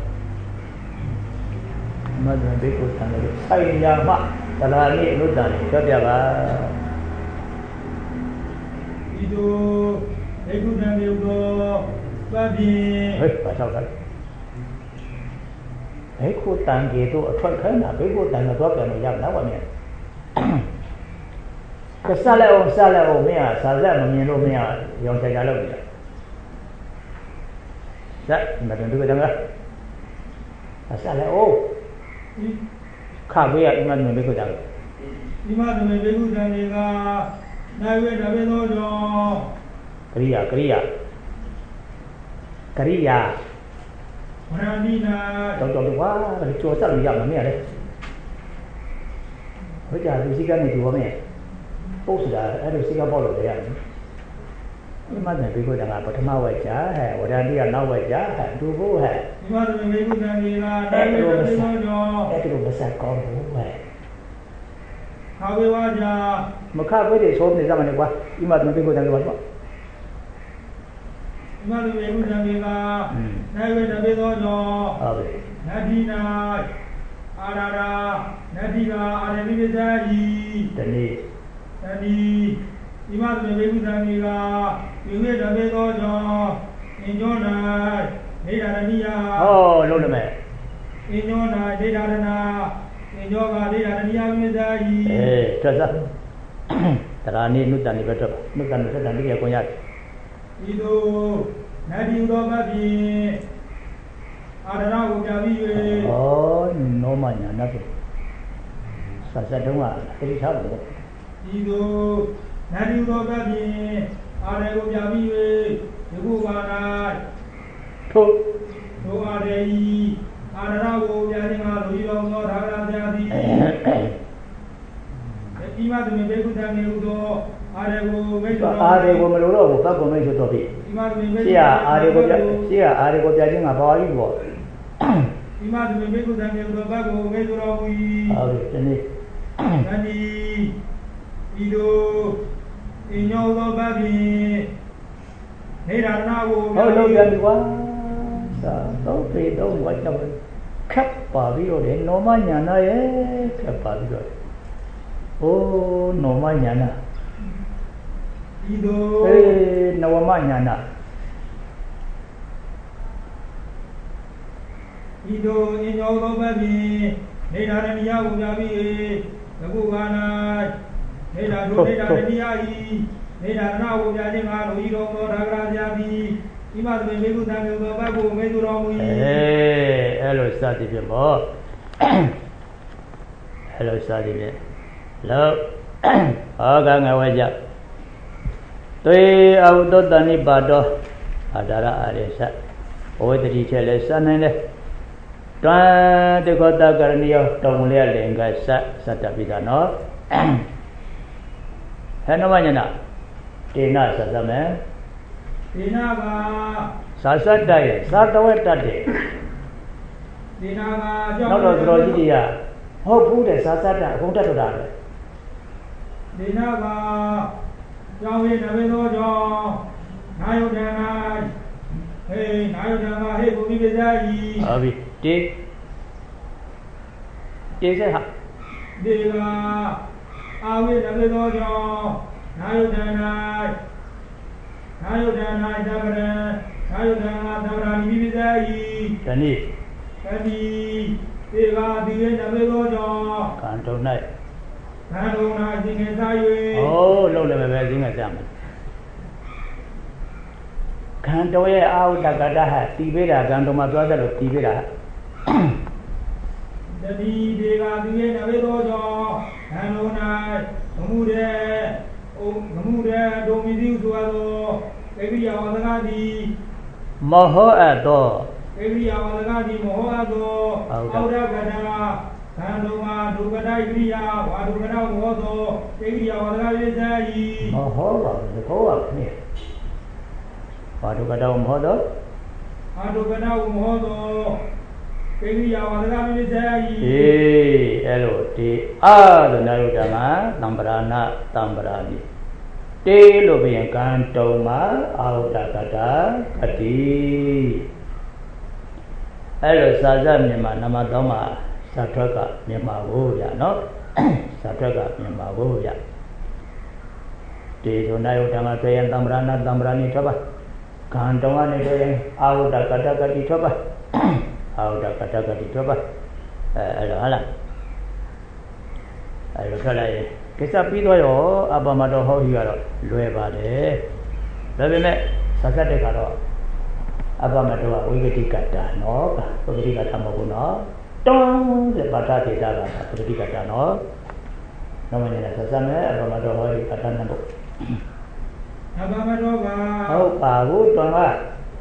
Mother Beku Tangi, Sayama, Tarani, Nudani, Trabiava. Ido, Egudangi, Babi. Beku Tangi to a Troikana, Beku Tangi, and Yam Nawaman. Casala, Mea, Salam, Mea, Young Tagaloga. That, Madame Duganga. Asala, oh, Kavia, Iman Begudan. Iman Begudan, Nawe, Korea. Ranina, don't want to show some young men. Which are the cigar to a man. Post that, I don't see a bottle there. Ima tu biku dengan pertama wajah, orang dia nak wajah, dulu Ima tu biku dengan dia, itu besar kau Kawe wajah. Maka boleh soal ni zaman ni kuah. Ima tu biku dengan apa? Ima tu biku dengan dia, naik dari dojo. Nadina, Arara, Nadina, Arani Bezai. Tadi, Ima tu biku dengan dia, biku dari dojo. Injona, Nidarania. Oh, lalu mana? Injona, Nidarana. Injoga Nidarania Bezai. Terasa. Terani nutan ni betul. Nutan dia punya. Itu Nadi udah babi. Ada ragu jadi. Oh, nomanya nanti. Saya dengar, jadi tahu. Itu Nadi udah babi. Ada ragu jadi. Ibu mana? Tu ada i. Ada ragu jadi malu. Ibu mau dah jadi. Ima tu memang kita ni udah. Ada gua melulu, tak gua macam tu. Siapa ada gua jadi ngapa lagi gua? Ima tu memang kita ni udah bagus, macam tu. Ini. Nanti itu ini udah bagus. Hera nago. Oh, lo jadi gua. Tahu tahu macam kap babi orang nomanya na kap babi orang. Oh, nomanya na. Itu. Namanya na. Itu ini orang babi. Hera ni ya udah babi. Lagu mana? Hera ni ya i. Hera nago jadi malu. Ibu mau dah jadi. Ima tu memang kita ni udah bagus, macam orang ni. Hello, Ustaz Ibu. Hello, Ustaz Ibu. Hello. Agak ngawajak. Tuy auto tani bado adara aresa. Oh, tadi cile sana ni. Tuan tu kota kerana tahu mulia lengkap satu bidano. Hendak mana nak? Tina sasame. Tina ba. Sasat daya, satawat tadi. Tina ba. Nak terus dia. Hau pun sasat dah, pun tak ada. Tina ba. Jauh ni nabi dojo. Nayu jangan. Hey, nayu jangan. Hey, bumi bezai. Abi, dia saya. Dia awi nabi dojo. Nayu jangan. Nayu jangan dabra ni bezai. Tadi, dia nabi dojo. Kantor naik. Kalau nak tinggal saya. Oh, lalu lebih tinggal sama. Kantor awak dah kata tiba dah kantor macam apa tu tiba dah. Jadi dia tinggal nabi dojo. Kalau nak kemudian domisi tu ada. Kali awak dengar di. Mahu ada. Kali awak dengar di mahu ada. Awak kata. Kalau madu kada igriya, wadu kada wodo, igriya wada bezai. Mahu ni. Wadu kada wodo. Wadu kada wodo, igriya wada bezai. LOT. Ada naru dama, tambarani. Telo biarkan toma, auda kada kati. Hello saja ni nama doma. Satraka Myanmar ya no Satraka Myanmar ya di zona utama tu yang tamrani coba kantongan itu yang auda kata coba auda kata coba halang ayo kalau kisah pido yo apa mado hau hiaro luar balik tapi me sasa dekaro apa mado wigeti kata no wigeti kata mau no Tong lepas itu dah seperti kata no, namanya sasana apa macam hari kata nampu. Apa macam apa? Oh, baru tuan apa?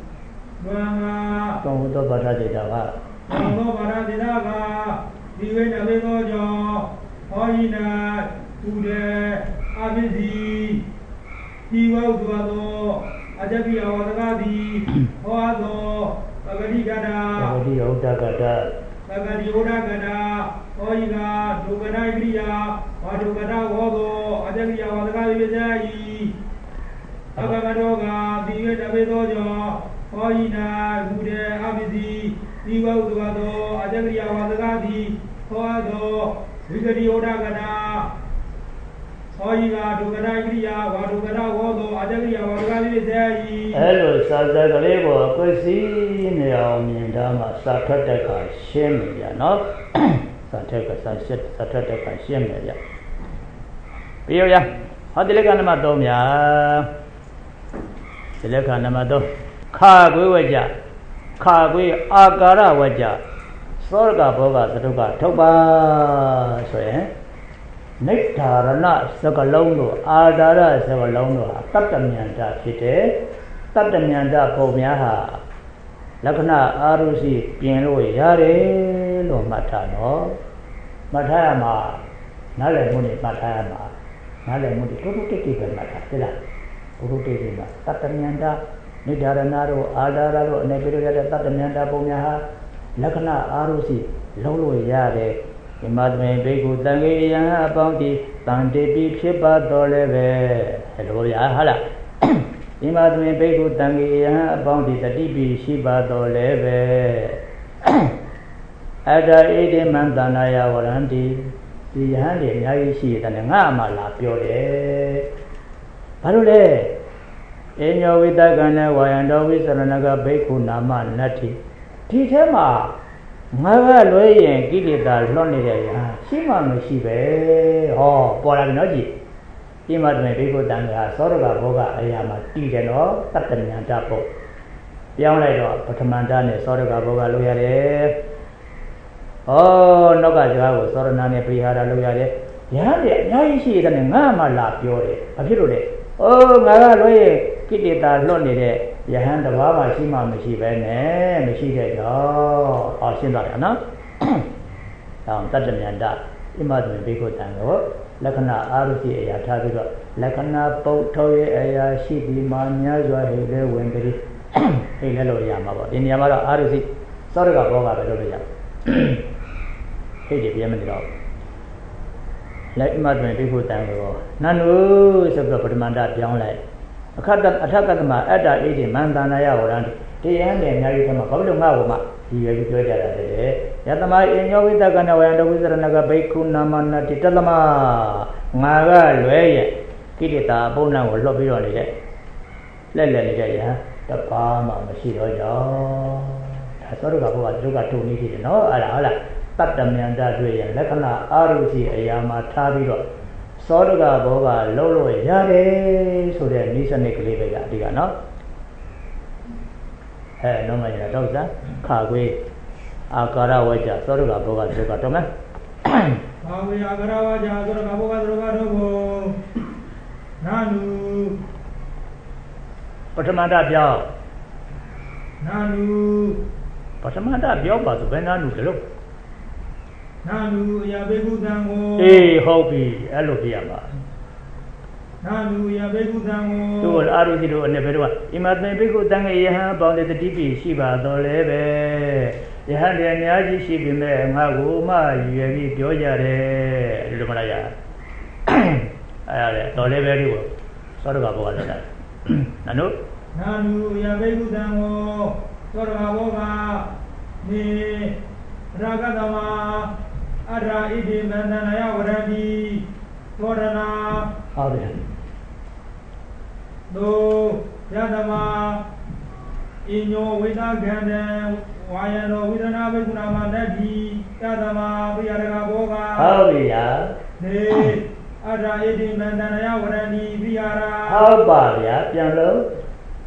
Tuan itu pada tidak apa? Tuan itu pada tidak apa? Diwe nabi dojo, hoina, tude, abisi, diwa utuado, Ajabi Awagadi, Oado, Agadi Gada, Agadi Odagada, Agadi Odagada, Oiga, Dugada Gria, Wadugada Wodo, Ajabi Awagadi, Agagadoga, Diga Davidojo, Oina, Gude, Abidi, Diva Udugado, Ajabi Awagadi, Oado, Vigadi Odagada. Oiga, Dugada Gria, Wadugada Wodo, Ajabi Awagadi, Hello, Sada Galebo, Cosi, Neomindama, Sataka, Shemia, no? Sataka, Sataka, Shemia. Pia, Hadeleganamadomia, Seleganamado, Kagui Waja, Kagui Agara Waja, Sorga Boga, Satuka, Toba, so eh? Nectarana, Sakalongo, Adara, Sakalongo, Tatamianda, Pite, Tatamianda, Pomiaha, Lakana, Arusi, Pieno, Yare, Lo Matano, Matayama, Nalemuni, Matayama, Nalemuni, Turuki, Matila, Uruki, Tatamianda, Nidaranaro, Adara, Nebiria, Tatamianda, Pomiaha, Lakana, Arusi, Lolo, Yare. Imadme Begu Tangiya Bounty, Tanti Pipa Doleve, hello Yahala. Imadme Begu Tangiya Bounty, the DB Shiba Doleve. Ada Ede Mandanaya Warandi, the handy Yashi and Namala Piore. Parule, Enyo with the Gana, Wayando with Ranaga Beku Nama Nati. Titema. Mava Loy, Gilida, Lonely, Shima Mushibe, oh, Polanoji. He must maybe go down the Soroga Boga, Ayama, Tigano, Tatamian Tapo. Yamado, Potamandane, Soroga Boga, Luyare. Oh, Nogaja, Soranani, Prihara, Luyare. Yashi, and Mama La Piore, a Pirule. Oh, Mava Loy, Gilida, Lonely. Yahan the Baba Shima Mushibe, Mushide, or Shindana. Down Tatamianda, Imadme Biko Tango, Lakana Arusi, Yatago, Lakana Potoy, Aya, Shibi, Mania, Hele, Wenderi, Hello Yamaba, in Yamara Arusi, Sorga Boga, Bedoya. Hey, Yemen dog. Like Imadme Biko Tango, Nanu is a Propamanda, young light. Attackama at that age, Mandanaya or Andy. They end and married him a couple of Mavoma. He will be Yatama in your winter gonna and with another Bakunamana Titalama Maga Luey, Kitita, Bona will lobby on it. Let the palm machine or jaw. I sort of what you got to need to know. Ala, Tatamanda, Lakana, Arusi, Ayama, Tabido. Sorga Boga, Lolo, Yare, so that Nissan Nicoleva, Digano. Eh, no man, Dosa, Kagwe, Akara Waja, Sorga Boga, Zokatoma. Kawi Agara Waja, Sorga Boga, Rogo, Nanu, Patamanda Biao, Nanu, Patamanda Biao, but when I look. Nanu Yabeku Dango, Hopi, Alopiama. Nanu Yabeku Dango, Tu will Arusido and Neverua. Imadme Biku Danga bounded the DP, Shiba, Doleve. You had the Naji Shibi, Maguma, Yavi, Joja, Lumaraya. Doleve very well. Sort of about Nanu? Nanu Yabeku Dango, Sorabova, Ne Ragadama. Ada ide mandanaya waradi Torana Do Yadama Inyo Veda Gandam Wayano Vidana Vigunama Nadi Yadama Viaraga Boga Ne Ada ide mandanaya waradi Viara How about ya, Piano?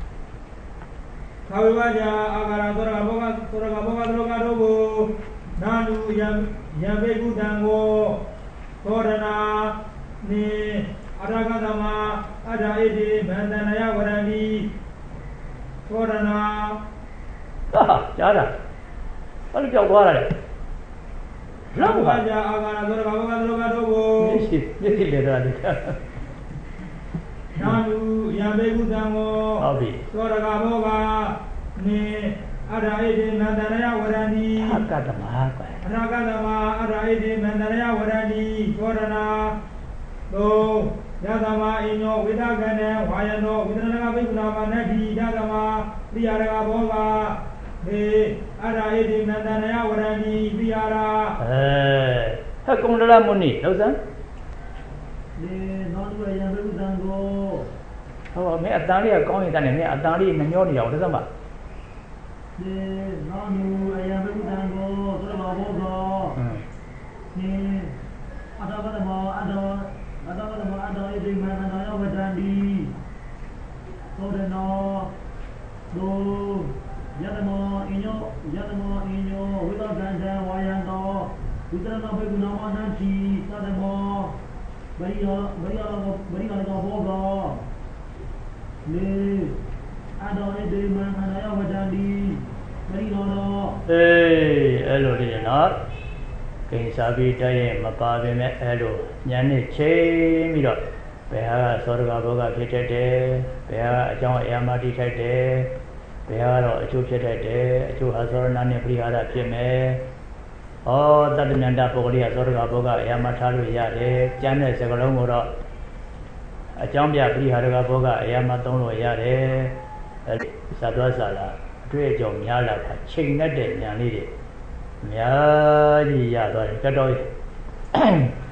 Kawiwaja Agara Toraga Boga Rogo Nanu Yabeku Dango Torana Ni Aragadama Ada Ede Mandanaya Warani Torana Jada. What did you want? Kawiwaja Agara Toraga Rogo Nanu ဘေကုသံကိုဟုတ်ပြီသောရကဘောကနေအရာဣတိမန္တရယဝရဏီအကတမကွယ်အရာကတမအရာဣတိမန္တရယဝရဏီသောရဏသုံးယသမအညောဝိဒကနံဝါယနောဝိဒနာကဘိက္ခုနာမနတ္တိယသမတိယရကဘောကနေအရာဣတိမန္တရယဝရဏီတိယရာဟဲ့ကုန္ဒလမုနိလောက်စမ်းလေနောက်တစ်ရံဘိက္ခုသံကိုဟောမင်းအတန်လေးကကောင်းရင်တန်းနေမင်းအတန်လေးနှမျောနေအောင်တစ်စမ်းပါလေနောက်နူအယံဘိက္ခုသံကိုသောရဘောကောနေအတဝတမောအတောဣတိမန္တနာယဝတ္တန္တိသောရနောဒုယတမောအညောဝိသကံတံဝါယံတောဝိတရဏဘိက္ခုနာမနတ္တိသတ္တမောဗရိယောဘောကောလေအတောဣတိမန္တနာယဝတ္တန္တိဗရိယောအဲ့လိုလေးနော်ကိစ္စပြီးတိုက်ရင်မပါပေမဲ့အဲ့လိုညာနဲ့ချိန်ပြီးတော့ဘယ်ဟာကသောရကဘောကဖြစ်တတ်တယ်ဘယ်ဟာအကြောင်းအရာမှတိထိုက်တယ်ဘယ်ဟာတော့အကျိုးဖြစ်တတ်တယ်အကျိုးဟာသောရဏနဲ့ပရိဟာရဖြစ်မယ်ဩတတ္တဉာဏပုဂ္ဂလိကသောရကဘောကအရာမှထားလို့ရတယ်ကျမ်းတဲ့စကားလုံးကိုတော့အကြောင်းပြပရိဟာရကဘောကအရာမှသုံးလို့ရတယ်အဲ့ဒီသာသွားစာလာအတွေ့အကြုံများလာတာချိန်နဲ့တဲ့ဉာဏ်လေးတွေအများကြီးရသွားတယ်ကတော်